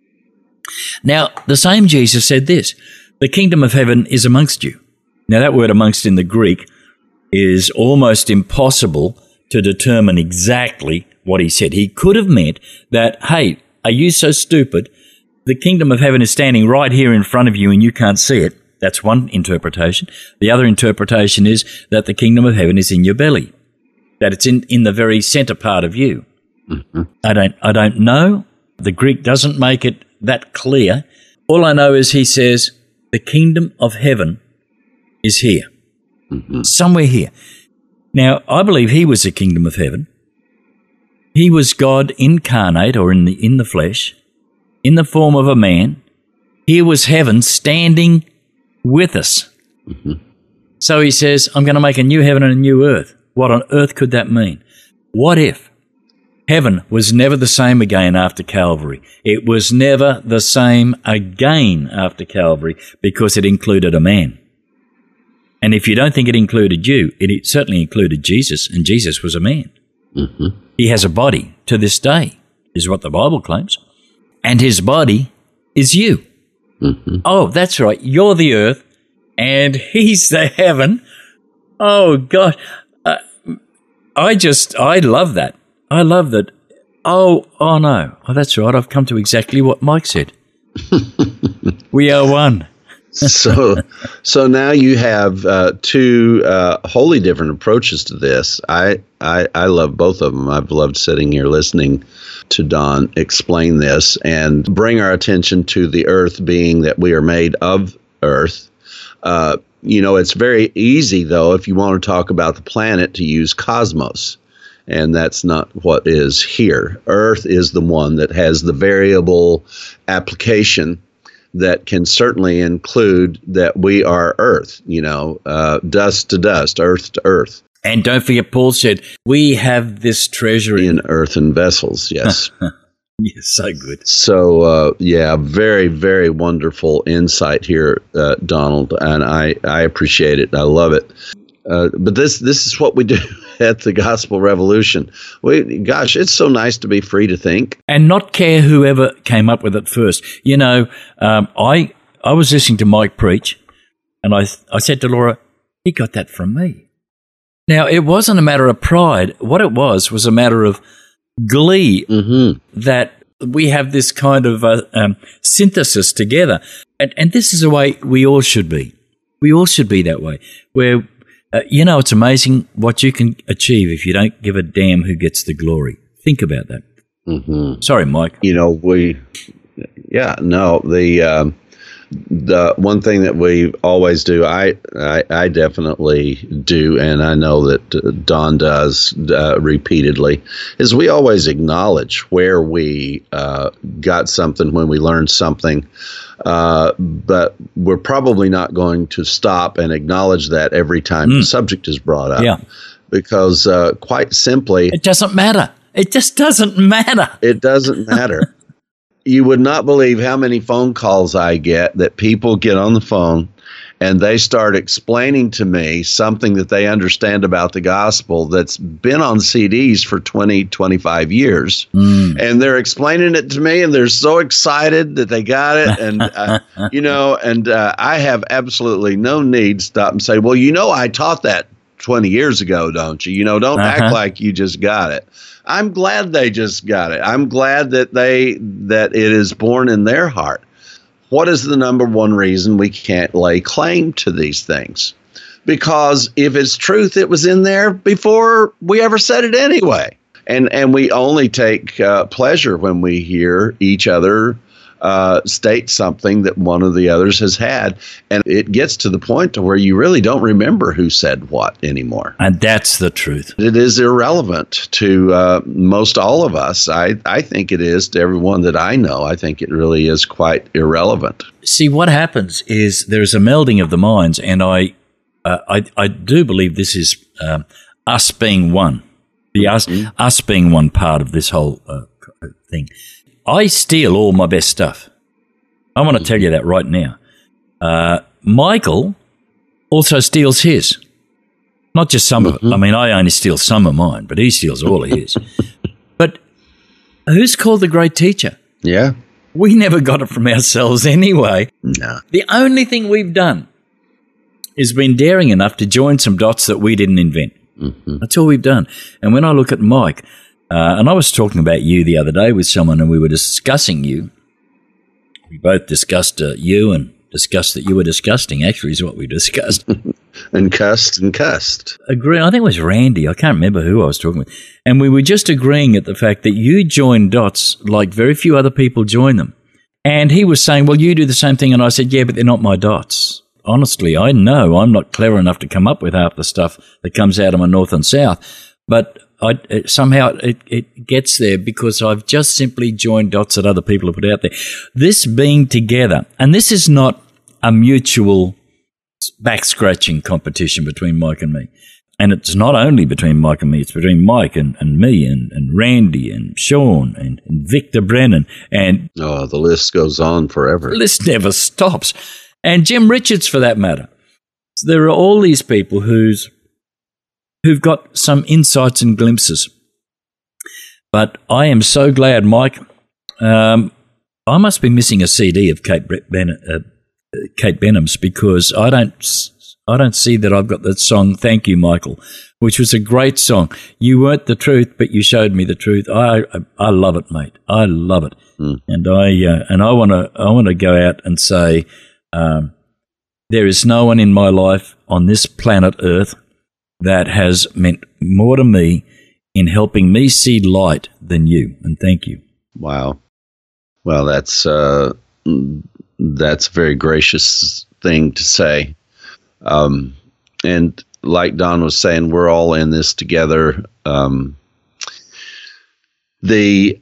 Now, the same Jesus said this: "The kingdom of heaven is amongst you." Now, that word "amongst" in the Greek is almost impossible to determine exactly what he said. He could have meant that, "Hey, are you so stupid? The kingdom of heaven is standing right here in front of you and you can't see it." That's one interpretation. The other interpretation is that the kingdom of heaven is in your belly, that it's in the very center part of you. Mm-hmm. I don't know. The Greek doesn't make it that clear. All I know is he says the kingdom of heaven is here, somewhere here. Now, I believe he was the kingdom of heaven. He was God incarnate, or in the flesh, in the form of a man. Here was heaven standing with us. Mm-hmm. So he says, "I'm going to make a new heaven and a new earth." What on earth could that mean? What if heaven was never the same again after Calvary? It was never the same again after Calvary because it included a man. And if you don't think it included you, it certainly included Jesus, and Jesus was a man. Mm-hmm. He has a body to this day, is what the Bible claims. And his body is you. Mm-hmm. Oh, that's right. You're the earth, and he's the heaven. Oh, God. I love that. I love that. Oh, no. Oh, that's right. I've come to exactly what Mike said. We are one. So now you have two wholly different approaches to this. I love both of them. I've loved sitting here listening to Don explain this and bring our attention to the earth being that we are made of earth. It's very easy, though, if you want to talk about the planet, to use cosmos. And that's not what is here. Earth is the one that has the variable application that can certainly include that we are earth, dust to dust, earth to earth. And don't forget, Paul said, we have this treasure in earthen vessels, yes. Yes, so good. So, very, very wonderful insight here, Donald, and I appreciate it. I love it. But this is what we do. at the Gospel Revolution. Gosh, it's so nice to be free to think. And not care whoever came up with it first. You know, I was listening to Mike preach, and I said to Laura, he got that from me. Now, it wasn't a matter of pride. What it was a matter of glee that we have this kind of synthesis together. And this is the way we all should be. We all should be that way, where, it's amazing what you can achieve if you don't give a damn who gets the glory. Think about that. Mm-hmm. Sorry, Mike. The one thing that we always do, I definitely do, and I know that Don does repeatedly, is we always acknowledge where we got something when we learned something, but we're probably not going to stop and acknowledge that every time the subject is brought up. Yeah. Because quite simply, it doesn't matter. It just doesn't matter. It doesn't matter. You would not believe how many phone calls I get that people get on the phone and they start explaining to me something that they understand about the gospel that's been on CDs for 20, 25 years. And they're explaining it to me and they're so excited that they got it. And, I have absolutely no need to stop and say, well, I taught that 20 years ago, don't you? Don't act like you just got it. I'm glad they just got it. I'm glad that it is born in their heart. What is the number one reason we can't lay claim to these things? Because if it's truth, it was in there before we ever said it anyway. And we only take pleasure when we hear each other state something that one of the others has had. And it gets to the point to where you really don't remember who said what anymore. And that's the truth. It is irrelevant to most all of us. I think it is to everyone that I know. I think it really is quite irrelevant. See, what happens is there's a melding of the minds, and I do believe this is us being one. Us being one part of this whole thing. I steal all my best stuff. I want to tell you that right now. Michael also steals his. Not just some of it. I mean, I only steal some of mine, but he steals all of his. But who's called the great teacher? Yeah. We never got it from ourselves anyway. No. The only thing we've done is been daring enough to join some dots that we didn't invent. That's all we've done. And when I look at Mike, and I was talking about you the other day with someone, and we were discussing you. We both discussed you and discussed that you were disgusting, actually, is what we discussed. and cussed. Agree. I think it was Randy. I can't remember who I was talking with. And we were just agreeing at the fact that you join dots like very few other people join them. And he was saying, well, you do the same thing. And I said, yeah, but they're not my dots. Honestly, I know I'm not clever enough to come up with half the stuff that comes out of my north and south. But somehow it gets there because I've just simply joined dots that other people have put out there. This being together, and this is not a mutual back-scratching competition between Mike and me. And it's not only between Mike and me, it's between Mike and me and Randy and Sean and Victor Brennan. And the list goes on forever. The list never stops. And Jim Richards, for that matter. So there are all these people who've got some insights and glimpses. But I am so glad, Mike. I must be missing a CD of Kate Benham's because I don't see that I've got that song, Thank You, Michael, which was a great song. You weren't the truth, but you showed me the truth. I love it, mate. I love it. And I want to go out and say there is no one in my life on this planet Earth that has meant more to me in helping me see light than you. And thank you. Wow. Well, that's a very gracious thing to say. And like Don was saying, we're all in this together. The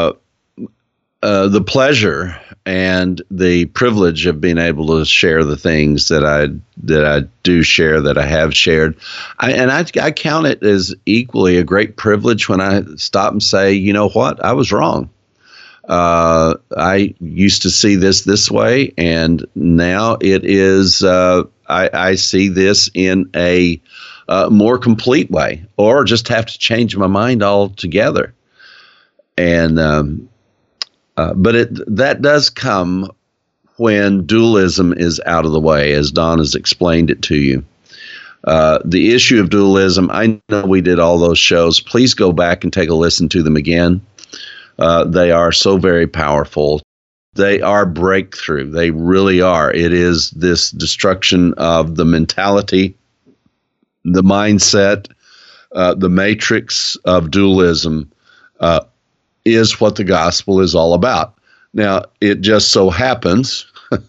pleasure and the privilege of being able to share the things that I do share, that I have shared. I count it as equally a great privilege when I stop and say, you know what, I was wrong. I used to see this way, and now it is. I see this in a more complete way, or just have to change my mind altogether. And but that does come when dualism is out of the way, as Don has explained it to you. The issue of dualism, I know we did all those shows. Please go back and take a listen to them again. They are so very powerful. They are breakthrough. They really are. It is this destruction of the mentality, the mindset, the matrix of dualism is what the gospel is all about. Now, it just so happens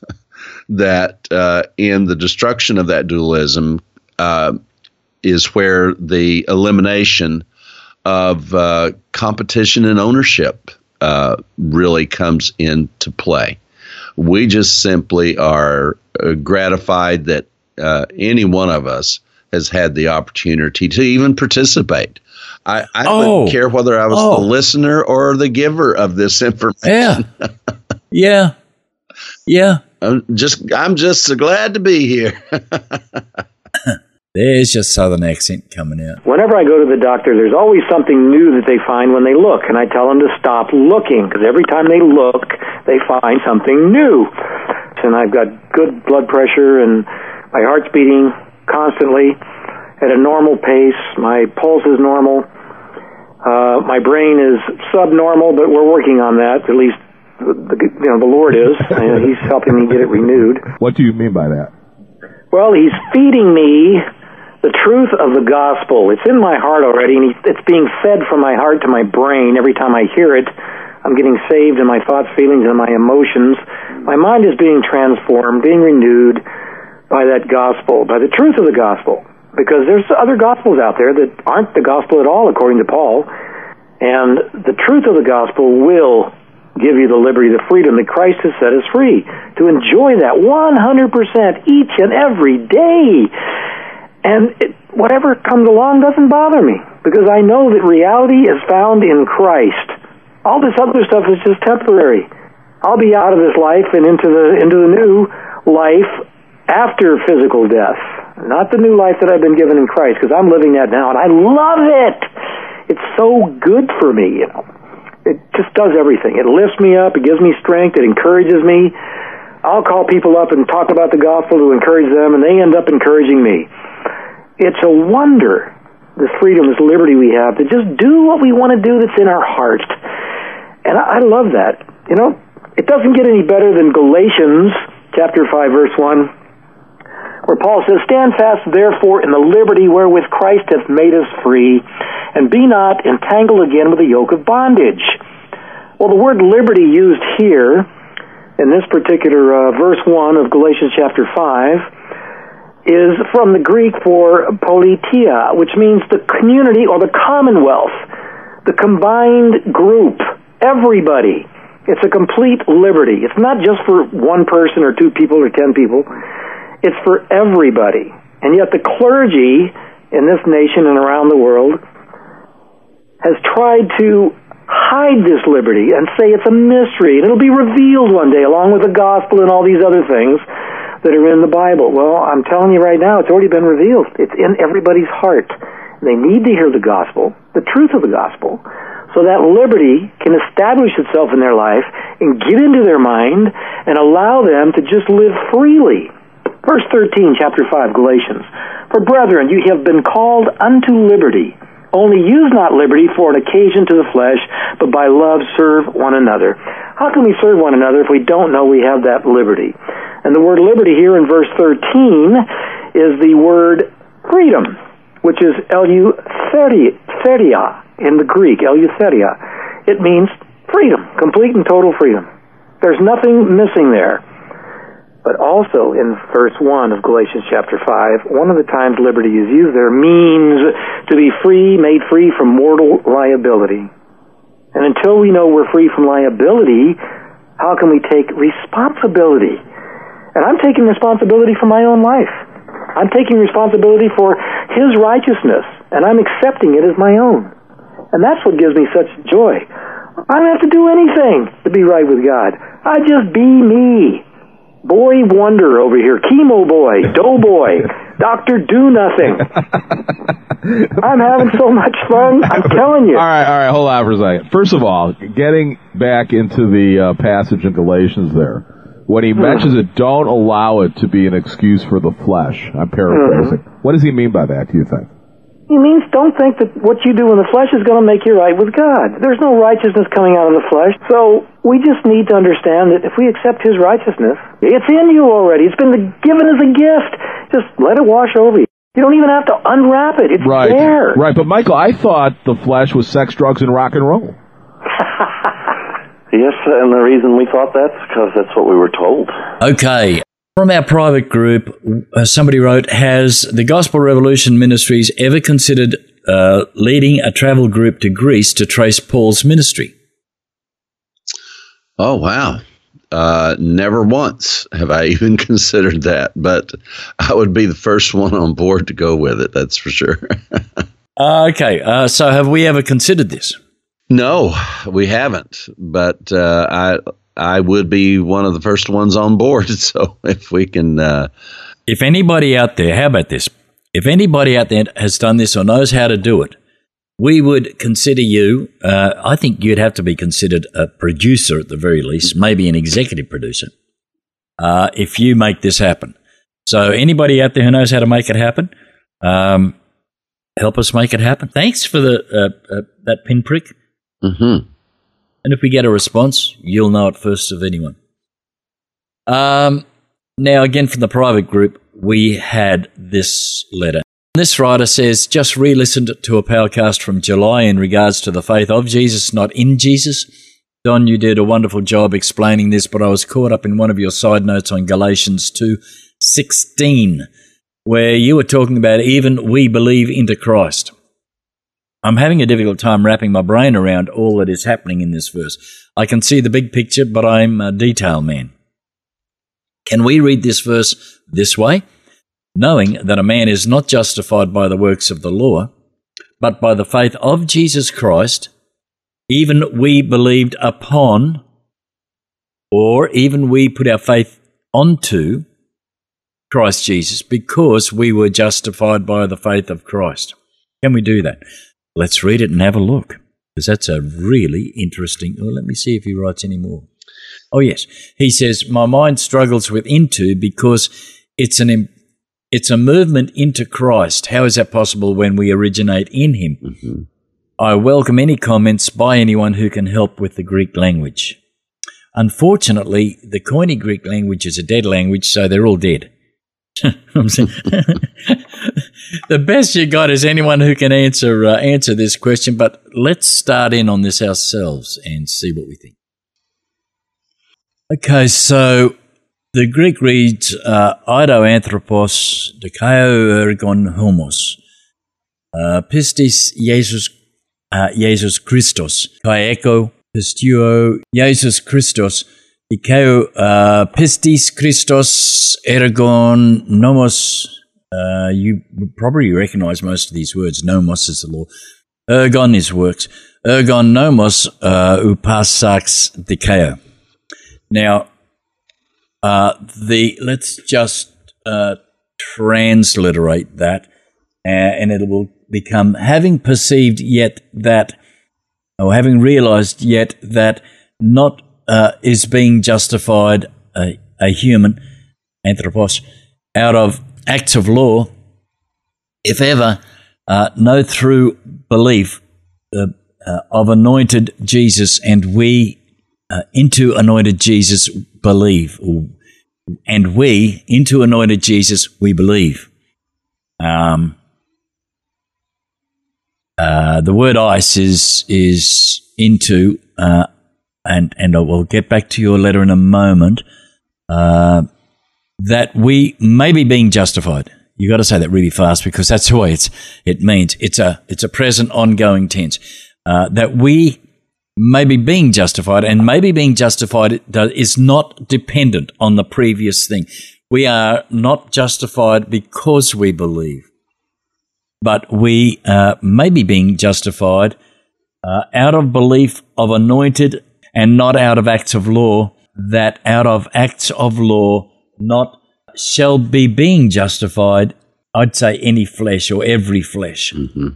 that in the destruction of that dualism is where the elimination of competition and ownership really comes into play. We just simply are gratified that any one of us has had the opportunity to even participate. I don't care whether I was the listener or the giver of this information. Yeah. I'm just so glad to be here. There's your southern accent coming out. Whenever I go to the doctor, there's always something new that they find when they look, and I tell them to stop looking, because every time they look, they find something new. And I've got good blood pressure, and my heart's beating constantly at a normal pace. My pulse is normal. My brain is subnormal, but we're working on that. At least, the Lord is, and He's helping me get it renewed. What do you mean by that? Well, He's feeding me the truth of the gospel. It's in my heart already, and it's being fed from my heart to my brain. Every time I hear it, I'm getting saved in my thoughts, feelings, and my emotions. My mind is being transformed, being renewed by that gospel, by the truth of the gospel. Because there's other gospels out there that aren't the gospel at all, according to Paul. And the truth of the gospel will give you the liberty, the freedom that Christ has set us free, to enjoy that 100% each and every day. And whatever comes along doesn't bother me, because I know that reality is found in Christ. All this other stuff is just temporary. I'll be out of this life and into the new life after physical death, not the new life that I've been given in Christ, because I'm living that now, and I love it. It's so good for me, It just does everything. It lifts me up. It gives me strength. It encourages me. I'll call people up and talk about the gospel to encourage them, and they end up encouraging me. It's a wonder, this freedom, this liberty we have to just do what we want to do that's in our heart. And I love that. It doesn't get any better than Galatians chapter 5, verse 1, where Paul says, "Stand fast, therefore, in the liberty wherewith Christ hath made us free, and be not entangled again with the yoke of bondage." Well, the word liberty used here, in this particular verse 1 of Galatians chapter 5, is from the Greek for politia, which means the community or the commonwealth, the combined group, everybody. It's a complete liberty. It's not just for one person or two people or 10 people. It's for everybody. And yet the clergy in this nation and around the world has tried to hide this liberty and say it's a mystery and it'll be revealed one day along with the gospel and all these other things that are in the Bible. Well, I'm telling you right now, it's already been revealed. It's in everybody's heart. They need to hear the gospel, the truth of the gospel, so that liberty can establish itself in their life and get into their mind and allow them to just live freely. Verse 13, chapter 5, Galatians. "For brethren, you have been called unto liberty. Only use not liberty for an occasion to the flesh, but by love serve one another." How can we serve one another if we don't know we have that liberty? And the word liberty here in verse 13 is the word freedom, which is eleutheria in the Greek, eleutheria. It means freedom, complete and total freedom. There's nothing missing there. But also in verse 1 of Galatians chapter 5, one of the times liberty is used there means to be free, made free from mortal liability. And until we know we're free from liability, how can we take responsibility? And I'm taking responsibility for my own life. I'm taking responsibility for His righteousness, and I'm accepting it as my own. And that's what gives me such joy. I don't have to do anything to be right with God. I just be me. Boy Wonder over here, Chemo Boy, Doughboy, Dr. Do Nothing. I'm having so much fun, I'm telling you. All right, hold on for a second. First of all, getting back into the passage in Galatians there, when he mentions it, don't allow it to be an excuse for the flesh. I'm paraphrasing. What does he mean by that, do you think? He means don't think that what you do in the flesh is going to make you right with God. There's no righteousness coming out of the flesh. So we just need to understand that if we accept his righteousness, it's in you already. It's been given as a gift. Just let it wash over you. You don't even have to unwrap it. It's there. Right, but Michael, I thought the flesh was sex, drugs, and rock and roll. Yes, and the reason we thought that's because that's what we were told. Okay. From our private group, somebody wrote, has the Gospel Revolution Ministries ever considered leading a travel group to Greece to trace Paul's ministry? Oh, wow. Never once have I even considered that, but I would be the first one on board to go with it, that's for sure. Okay, so have we ever considered this? No, we haven't, but I would be one of the first ones on board. So if we can... if anybody out there, how about this? If anybody out there has done this or knows how to do it, we would consider you, I think you'd have to be considered a producer at the very least, maybe an executive producer, if you make this happen. So anybody out there who knows how to make it happen, help us make it happen. Thanks for that pinprick. Mm-hmm. And if we get a response, you'll know it first of anyone. Now, again, from the private group, we had this letter. This writer says, just re-listened to a Powercast from July in regards to the faith of Jesus, not in Jesus. Don, you did a wonderful job explaining this, but I was caught up in one of your side notes on Galatians 2:16, where you were talking about even we believe into Christ. I'm having a difficult time wrapping my brain around all that is happening in this verse. I can see the big picture, but I'm a detail man. Can we read this verse this way? Knowing that a man is not justified by the works of the law, but by the faith of Jesus Christ, even we believed upon, or even we put our faith onto Christ Jesus, because we were justified by the faith of Christ. Can we do that? Let's read it and have a look, because that's a really interesting... Well, let me see if he writes any more. Oh, yes. He says, my mind struggles with into because it's a movement into Christ. How is that possible when we originate in him? Mm-hmm. I welcome any comments by anyone who can help with the Greek language. Unfortunately, the Koine Greek language is a dead language, so they're all dead. I'm saying, the best you got is anyone who can answer this question, but let's start in on this ourselves and see what we think. Okay, so the Greek reads Ido anthropos dikaio ergon homos pistis Jesus Christos kai eko pistio Jesus Christos dikaio pistis Christos ergon nomos. You probably recognize most of these words. Nomos is the law. Ergon is works. Ergon nomos upasax dikaio. Now, let's just transliterate that, and it will become having perceived yet that, or having realized yet that not is being justified a human, anthropos, out of acts of law, if ever, no through belief of anointed Jesus, and we into anointed Jesus believe, and we into anointed Jesus we believe. The word ice is into, and I will get back to your letter in a moment. That we may be being justified. You got to say that really fast because that's the way it means. It's a present, ongoing tense. That we may be being justified, and maybe being justified is not dependent on the previous thing. We are not justified because we believe, but we may be being justified out of belief of anointed and not out of acts of law, that out of acts of law not shall be being justified, I'd say any flesh or every flesh. Mm-hmm.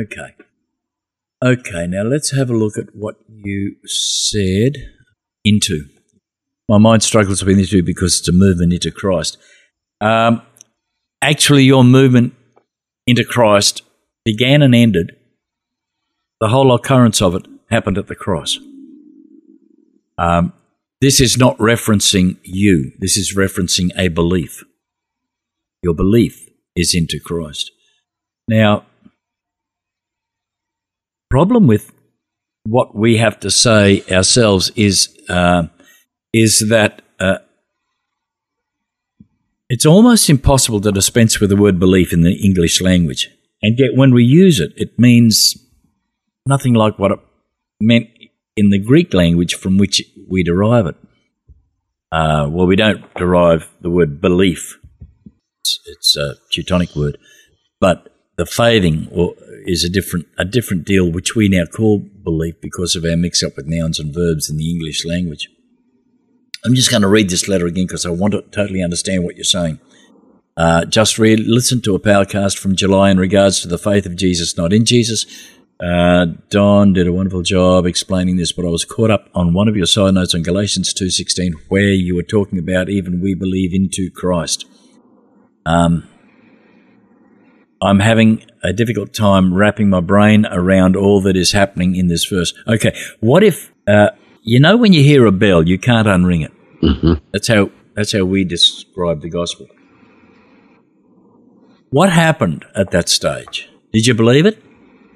Okay, now let's have a look at what you said. Into. My mind struggles with into because it's a movement into Christ. Actually, your movement into Christ began and ended. The whole occurrence of it happened at the cross. This is not referencing you. This is referencing a belief. Your belief is into Christ. Now, problem with what we have to say ourselves is that it's almost impossible to dispense with the word belief in the English language. And yet when we use it, it means nothing like what it meant in the Greek language from which we derive it. Well, we don't derive the word belief. It's a Teutonic word. But the faithing is a different deal, which we now call belief because of our mix-up with nouns and verbs in the English language. I'm just going to read this letter again because I want to totally understand what you're saying. Listen to a Powercast from July in regards to the faith of Jesus, not in Jesus. Don did a wonderful job explaining this, but I was caught up on one of your side notes on Galatians 2:16 where you were talking about even we believe into Christ. I'm having a difficult time wrapping my brain around all that is happening in this verse. Okay, what if, when you hear a bell, you can't unring it. Mm-hmm. That's how we describe the gospel. What happened at that stage? Did you believe it?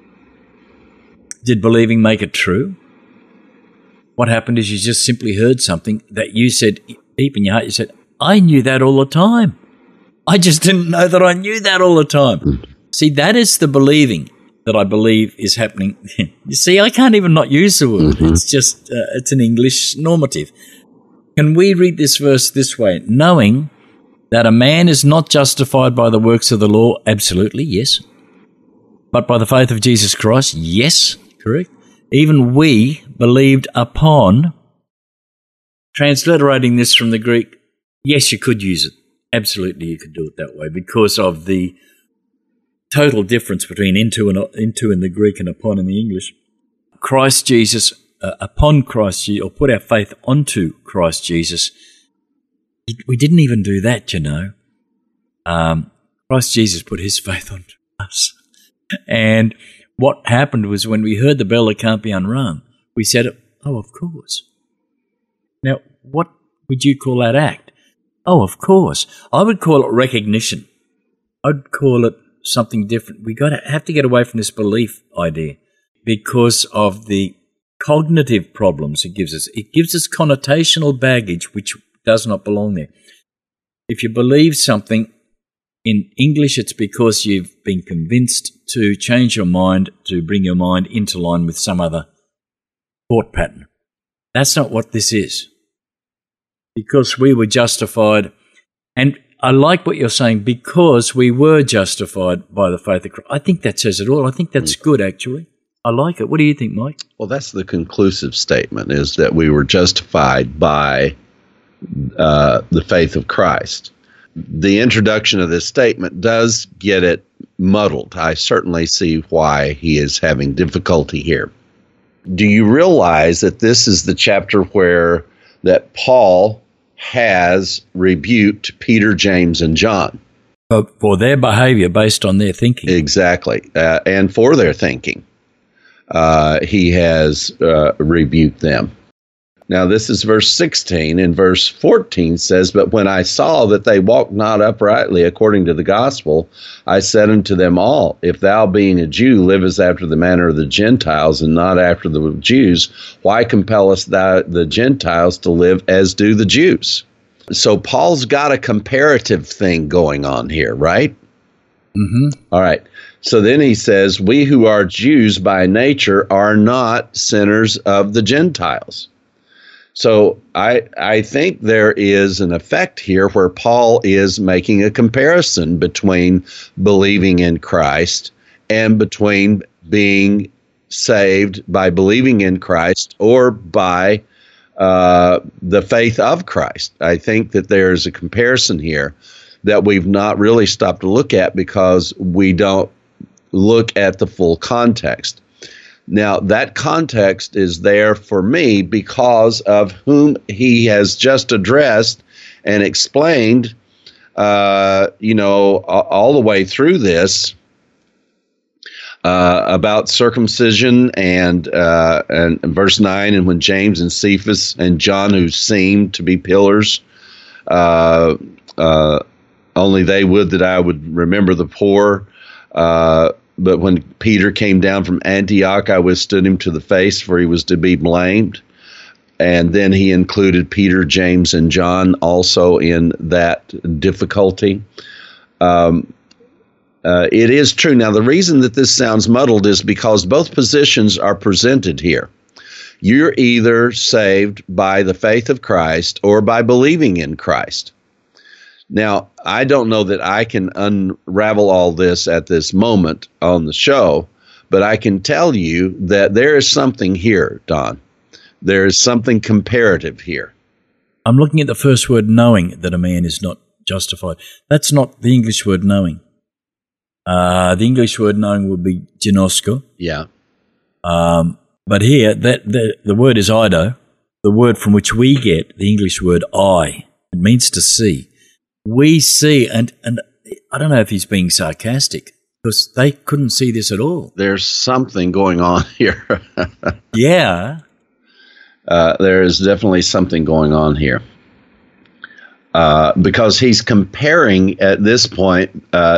Did believing make it true? What happened is you just simply heard something that you said deep in your heart, you said, I knew that all the time. I just didn't know that I knew that all the time. See, that is the believing that I believe is happening. You see, I can't even not use the word. Mm-hmm. It's just, it's an English normative. Can we read this verse this way? Knowing that a man is not justified by the works of the law, absolutely, yes. But by the faith of Jesus Christ, yes, correct. Even we believed upon, transliterating this from the Greek, yes, you could use it. Absolutely, you could do it that way because of the total difference between into in the Greek and upon in the English. Christ Jesus, upon Christ Jesus, or put our faith onto Christ Jesus. We didn't even do that, you know. Christ Jesus put his faith onto us. And what happened was when we heard the bell that can't be unrung, we said, oh, of course. Now, what would you call that act? Oh, of course. I would call it recognition. I'd call it something different. We have to get away from this belief idea because of the cognitive problems it gives us. It gives us connotational baggage which does not belong there. If you believe something in English, it's because you've been convinced to change your mind, to bring your mind into line with some other thought pattern. That's not what this is. Because we were justified, and I like what you're saying, because we were justified by the faith of Christ. I think that says it all. I think that's good, actually. I like it. What do you think, Mike? Well, that's the conclusive statement, is that we were justified by the faith of Christ. The introduction of this statement does get it muddled. I certainly see why he is having difficulty here. Do you realize that this is the chapter where that Paul has rebuked Peter, James, and John? For their behavior based on their thinking. Exactly. And for their thinking. He has rebuked them. Now, this is verse 16, and verse 14 says, But when I saw that they walked not uprightly according to the gospel, I said unto them all, If thou, being a Jew, livest after the manner of the Gentiles, and not after the Jews, why compellest thou the Gentiles to live as do the Jews? So Paul's got a comparative thing going on here, right? Mm-hmm. All right. So then he says, We who are Jews by nature are not sinners of the Gentiles. So I think there is an effect here where Paul is making a comparison between believing in Christ and between being saved by believing in Christ or by the faith of Christ. I think that there's a comparison here that we've not really stopped to look at because we don't look at the full context. Now, that context is there for me because of whom he has just addressed and explained, all the way through this about circumcision and verse 9, and when James and Cephas and John, who seemed to be pillars, only they would that I would remember the poor. But when Peter came down from Antioch, I withstood him to the face, for he was to be blamed. And then he included Peter, James, and John also in that difficulty. It is true. Now, the reason that this sounds muddled is because both positions are presented here. You're either saved by the faith of Christ or by believing in Christ. Now, I don't know that I can unravel all this at this moment on the show, but I can tell you that there is something here, Don. There is something comparative here. I'm looking at the first word, knowing that a man is not justified. That's not the English word knowing. The English word knowing would be ginosko. Yeah. But here, the word is ido, the word from which we get the English word eye. It means to see. We see, and I don't know if he's being sarcastic, because they couldn't see this at all. There's something going on here. Yeah. There is definitely something going on here. Because he's comparing, at this point,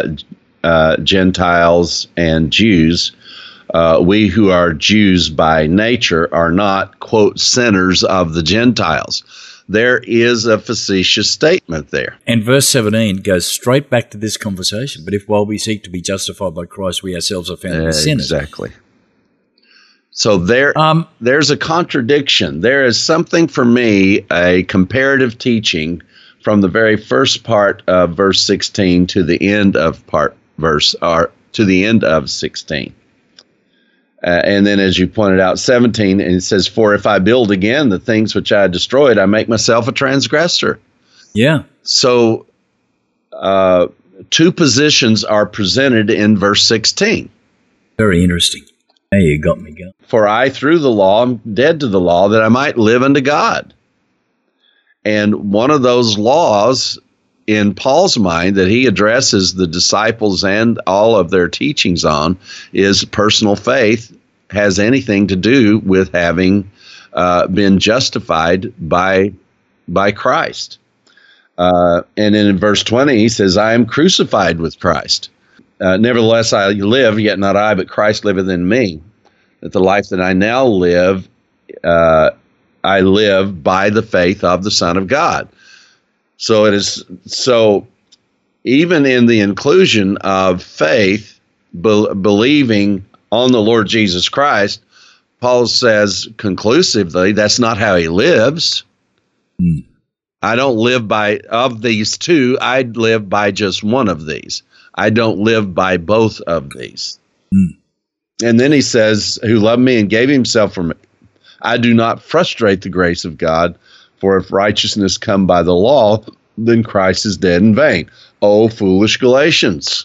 Gentiles and Jews. We who are Jews by nature are not, quote, sinners of the Gentiles. There is a facetious statement there. And verse 17 goes straight back to this conversation. But if while we seek to be justified by Christ, we ourselves are found to be sinners. Exactly. So there's a contradiction. There is something for me, a comparative teaching from the very first part of verse 16 to the end of to the end of 16. And then, as you pointed out, 17, and it says, "For if I build again the things which I destroyed, I make myself a transgressor." Yeah. So, two positions are presented in verse 16. Very interesting. Hey, you got me going. "For I, through the law, am dead to the law, that I might live unto God." And one of those laws in Paul's mind that he addresses the disciples and all of their teachings on is personal faith has anything to do with having been justified by Christ. And then in verse 20, he says, "I am crucified with Christ. Nevertheless, I live, yet not I, but Christ liveth in me. That the life that I now live, I live by the faith of the Son of God." So it is. So even in the inclusion of faith, believing on the Lord Jesus Christ, Paul says conclusively that's not how he lives. I don't live by of these two. I live by just one of these. I don't live by both of these. And then he says, "Who loved me and gave himself for me. I do not frustrate the grace of God. For if righteousness come by the law, then Christ is dead in vain. Oh, foolish Galatians."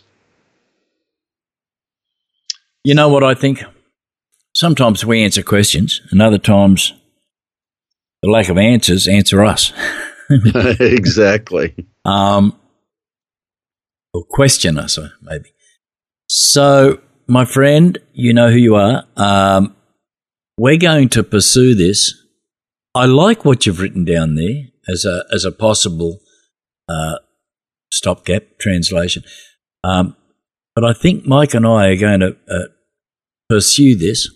You know what I think? Sometimes we answer questions, and other times the lack of answers answer us. Exactly. Or question us, maybe. So, my friend, you know who you are. We're going to pursue this. I like what you've written down there as a possible stopgap translation. But I think Mike and I are going to pursue this.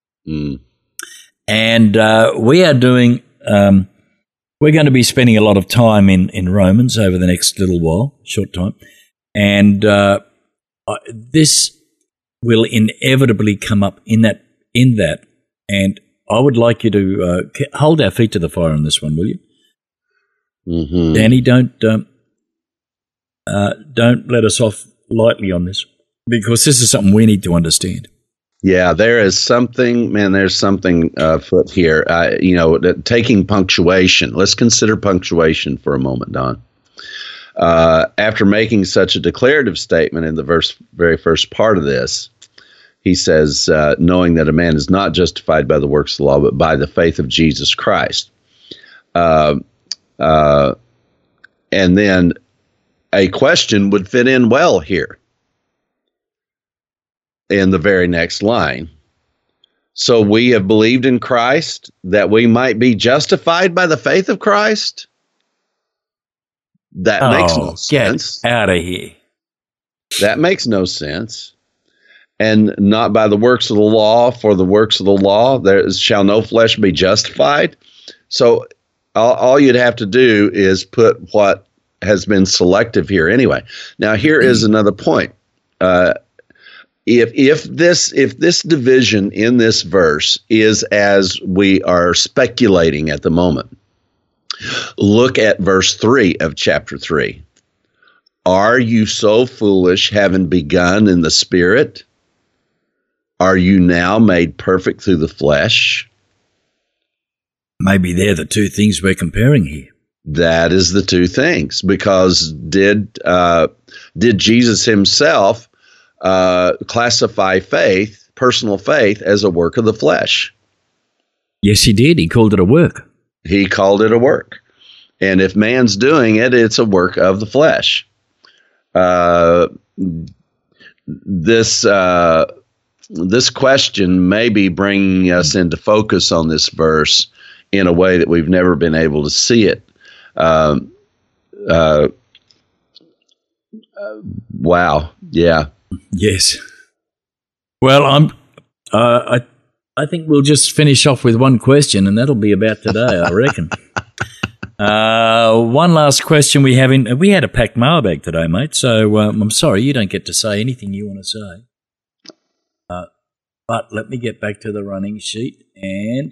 And we are doing, we're going to be spending a lot of time in Romans over the next little while, short time. And this will inevitably come up in that. And I would like you to hold our feet to the fire on this one, will you? Mm-hmm. Danny, don't let us off lightly on this, because this is something we need to understand. Yeah, there is something, man, there's something afoot here. Taking punctuation. Let's consider punctuation for a moment, Don. After making such a declarative statement in the very first part of this, he says, knowing that a man is not justified by the works of the law, but by the faith of Jesus Christ. And then a question would fit in well here in the very next line. So we have believed in Christ that we might be justified by the faith of Christ? That makes no sense. Get out of here. That makes no sense. And not by the works of the law, for the works of the law, there shall no flesh be justified. So all you'd have to do is put what has been selective here anyway. Now, here is another point. If this division in this verse is as we are speculating at the moment, look at verse 3 of chapter 3. Are you so foolish, having begun in the Spirit? Are you now made perfect through the flesh? Maybe they're the two things we're comparing here. That is the two things, because did Jesus himself classify faith, personal faith, as a work of the flesh? Yes, he did. He called it a work. He called it a work. And if man's doing it, it's a work of the flesh. This question may be bringing us into focus on this verse in a way that we've never been able to see it. Wow. Yeah. Yes. Well, I think we'll just finish off with one question, and that'll be about today, I reckon. One last question we had a packed mailbag today, mate, so I'm sorry you don't get to say anything you want to say. But let me get back to the running sheet. And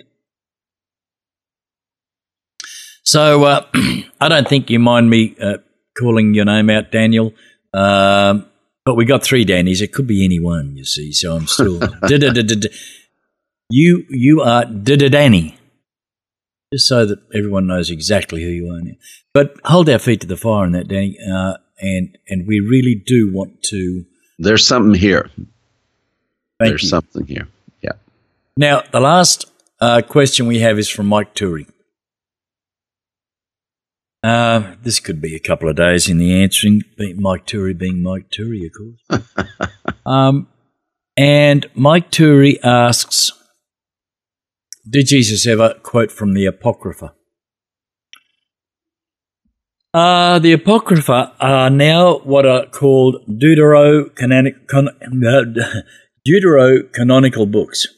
so I don't think you mind me calling your name out, Daniel. But we got 3 Dannies. It could be any one, you see. So I'm still You are Danny. Just so that everyone knows exactly who you are now. But hold our feet to the fire on that, Danny. And we really do want to. There's something here. There's something here. Yeah. Now, the last question we have is from Mike Turi. This could be a couple of days in the answering, Mike Turi being Mike Turi, of course. And Mike Turi asks, did Jesus ever quote from the Apocrypha? The Apocrypha are now what are called deuterocanonical books.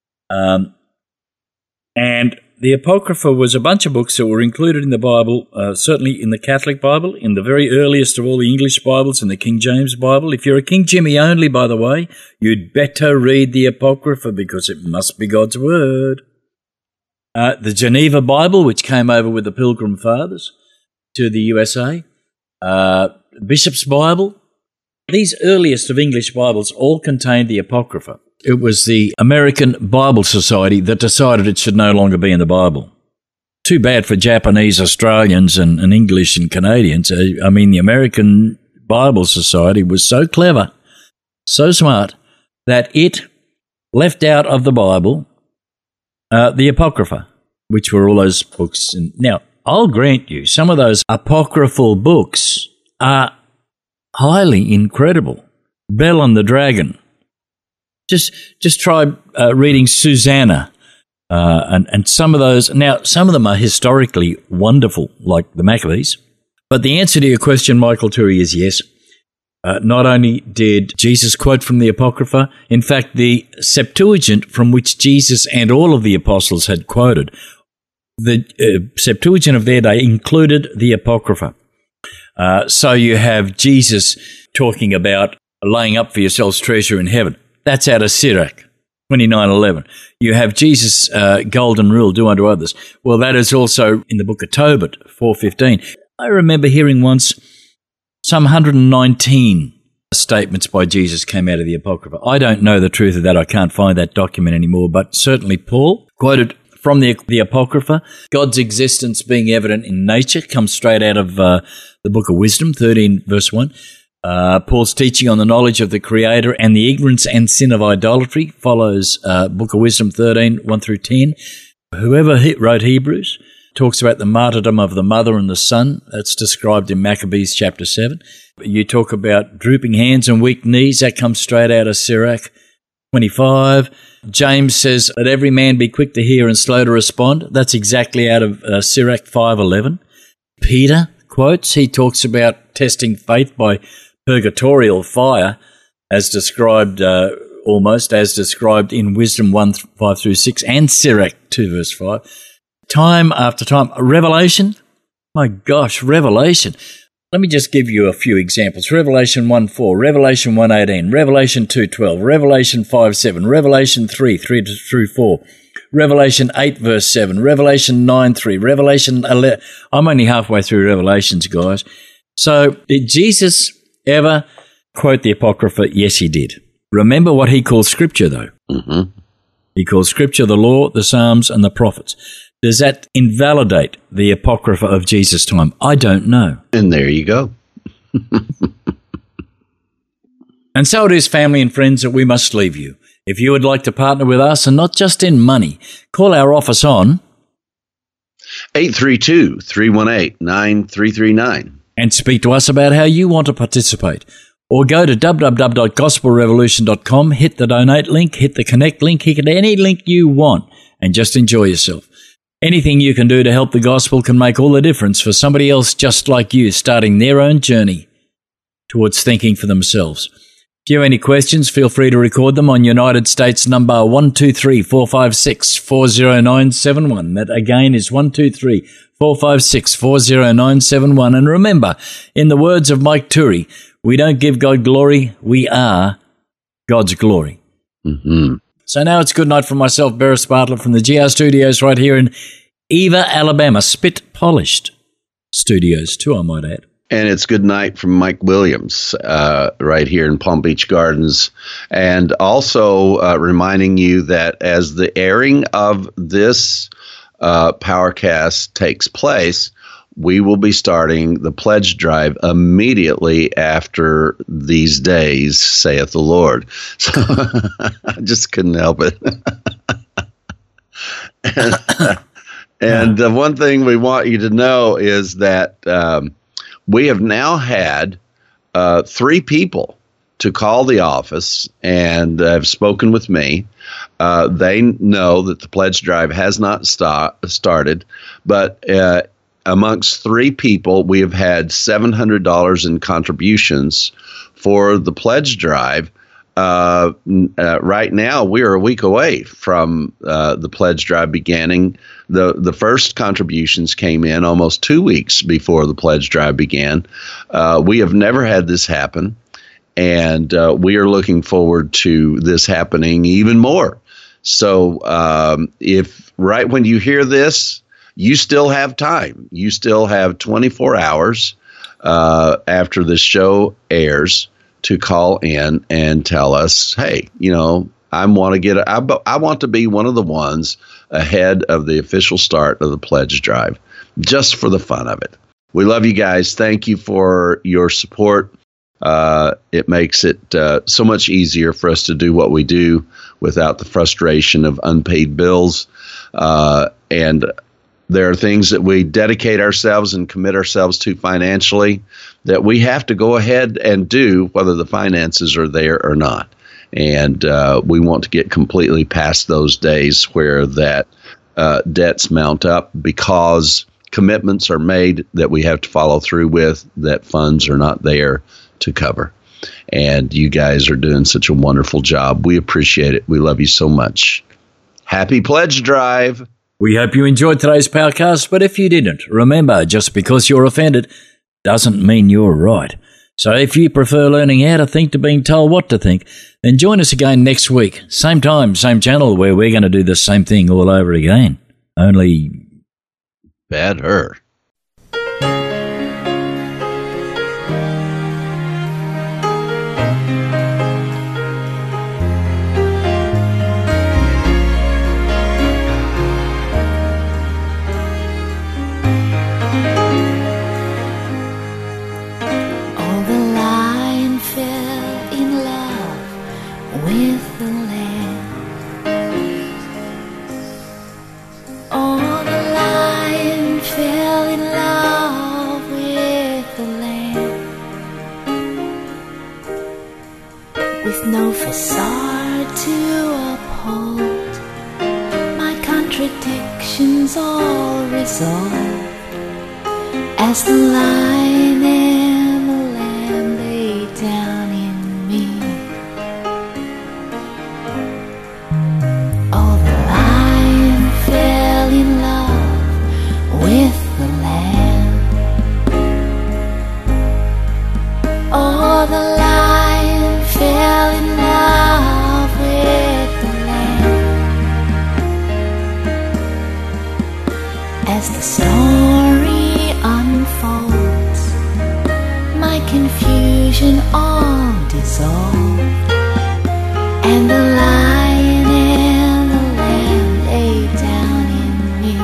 And the Apocrypha was a bunch of books that were included in the Bible, certainly in the Catholic Bible, in the very earliest of all the English Bibles, in the King James Bible. If you're a King Jimmy only, by the way, you'd better read the Apocrypha because it must be God's Word. The Geneva Bible, which came over with the Pilgrim Fathers to the USA. Bishop's Bible. These earliest of English Bibles all contained the Apocrypha. It was the American Bible Society that decided it should no longer be in the Bible. Too bad for Japanese, Australians, and English and Canadians. I mean, the American Bible Society was so clever, so smart, that it left out of the Bible the Apocrypha, which were all those books. And now, I'll grant you, some of those apocryphal books are highly incredible. Bell and the Dragon. Just try reading Susanna and some of those. Now, some of them are historically wonderful, like the Maccabees. But the answer to your question, Michael Turi, is yes. Not only did Jesus quote from the Apocrypha, in fact, the Septuagint from which Jesus and all of the apostles had quoted, the Septuagint of their day included the Apocrypha. So you have Jesus talking about laying up for yourselves treasure in heaven. That's out of Sirach 29:11. You have Jesus' golden rule, do unto others. Well, that is also in the book of Tobit 4:15. I remember hearing once some 119 statements by Jesus came out of the Apocrypha. I don't know the truth of that. I can't find that document anymore, but certainly Paul quoted from the Apocrypha, God's existence being evident in nature comes straight out of the Book of Wisdom, 13 verse 1. Paul's teaching on the knowledge of the Creator and the ignorance and sin of idolatry follows Book of Wisdom 13, 1 through 10. Whoever wrote Hebrews talks about the martyrdom of the mother and the son. That's described in Maccabees chapter 7. You talk about drooping hands and weak knees. That comes straight out of Sirach 25. James says, let every man be quick to hear and slow to respond. That's exactly out of Sirach 5:11. Peter quotes, he talks about testing faith by purgatorial fire, as described almost as described in Wisdom 1, 5 through 6 and Sirach 2 verse 5. Time after time. Revelation? My gosh, Revelation. Let me just give you a few examples. Revelation 1:4, Revelation 1:18, Revelation 2:12, Revelation 5:7, Revelation 3 through 4, Revelation 8 verse 7, Revelation 9:3, Revelation 11. I'm only halfway through Revelations, guys. So did Jesus ever quote the Apocrypha? Yes, he did. Remember what he called Scripture, though. Mm-hmm. He called Scripture the law, the Psalms, and the prophets. Does that invalidate the Apocrypha of Jesus' time? I don't know. And there you go. And so it is, family and friends, that we must leave you. If you would like to partner with us, and not just in money, call our office on 832-318-9339 and speak to us about how you want to participate. Or go to www.gospelrevolution.com, hit the donate link, hit the connect link, hit any link you want, and just enjoy yourself. Anything you can do to help the gospel can make all the difference for somebody else just like you starting their own journey towards thinking for themselves. If you have any questions, feel free to record them on United States number 123-456-40971. That again is 123-456-40971. And remember, in the words of Mike Turi, we don't give God glory, we are God's glory. Mm-hmm. So now it's good night from myself, Beres Bartlett, from the GR Studios right here in Eva, Alabama. Spit polished studios too, I might add. And it's good night from Mike Williams right here in Palm Beach Gardens. And also reminding you that as the airing of this Powercast takes place, we will be starting the pledge drive immediately after these days, saith the Lord. So I just couldn't help it. And the one thing we want you to know is that we have now had 3 people to call the office and have spoken with me. They know that the pledge drive has not started, but amongst 3 people, we have had $700 in contributions for the pledge drive. Right now, we are a week away from the pledge drive beginning. The first contributions came in almost 2 weeks before the pledge drive began. We have never had this happen, and we are looking forward to this happening even more. So if right when you hear this, you still have time. You still have 24 hours after the show airs to call in and tell us, hey, you know, I want to be one of the ones ahead of the official start of the pledge drive, just for the fun of it. We love you guys. Thank you for your support. It makes it so much easier for us to do what we do without the frustration of unpaid bills. And there are things that we dedicate ourselves and commit ourselves to financially that we have to go ahead and do whether the finances are there or not. And we want to get completely past those days where that debts mount up because commitments are made that we have to follow through with that funds are not there to cover. And you guys are doing such a wonderful job. We appreciate it. We love you so much. Happy Pledge Drive. We hope you enjoyed today's podcast, but if you didn't, remember, just because you're offended doesn't mean you're right. So if you prefer learning how to think to being told what to think, then join us again next week. Same time, same channel, where we're going to do the same thing all over again. Only better. land. Oh, the lion fell in love with the land, with no facade to uphold, my contradictions all resolved, as the lion and the lamb lay down in me. Oh, the lion fell in love with the lamb. Oh, the lion fell in love with the lamb. As the story unfolds, my confusion all dissolved, and the lion and the lamb lay down in me.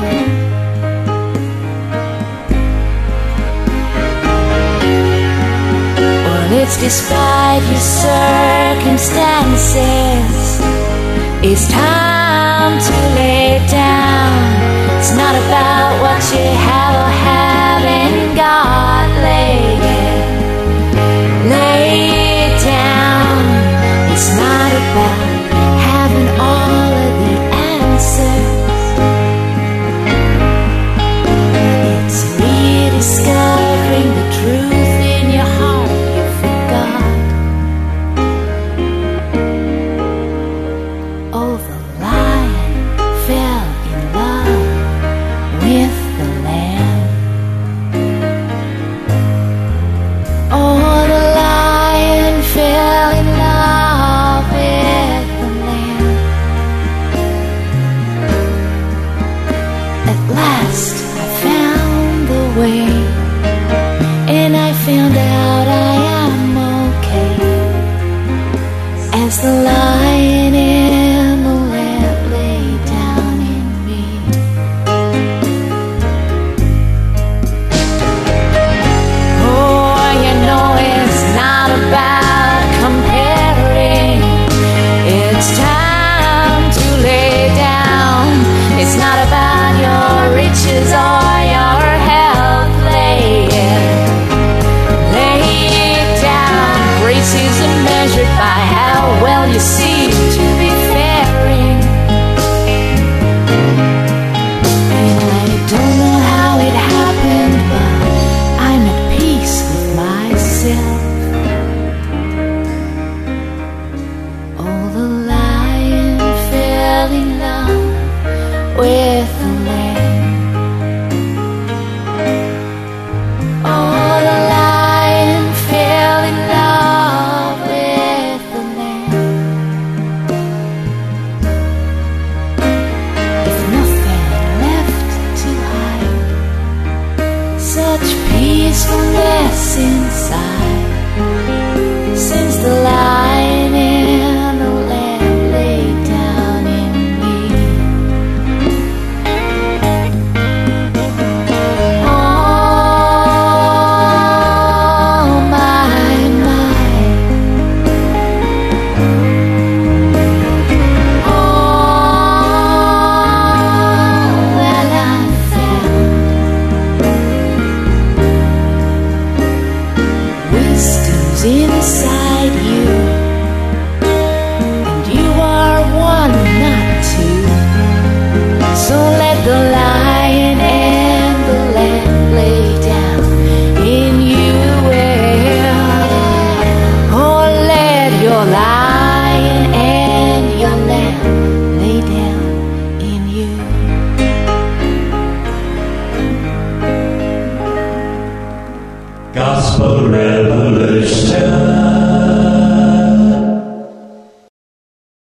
Well, it's despite your circumstances, it's time to lay down. It's not about what you have or haven't got. Lay it down. It's not about having all of the answers. It's rediscovering the truth in your heart you forgot. Oh, the lion fell in love with the lamb. Oh, the lion fell in love with the lamb. At last I found the way, and I found out I am okay, as the lion and the lamb lay down in me. Oh, you know it's not about comparing. It's time to lay down. It's not about your riches or your health. Lay it down. Grace isn't measured by how well you seem to be faring. And I don't know how it happened, but I'm at peace with myself. Oh, the lion fell in love with the lamb. Oh, the lion fell in love with the lamb. With nothing left to hide, such peacefulness inside, since the lion and the lamb lay down in me. Oh, my, my. Oh, well, I found wisdom's inside.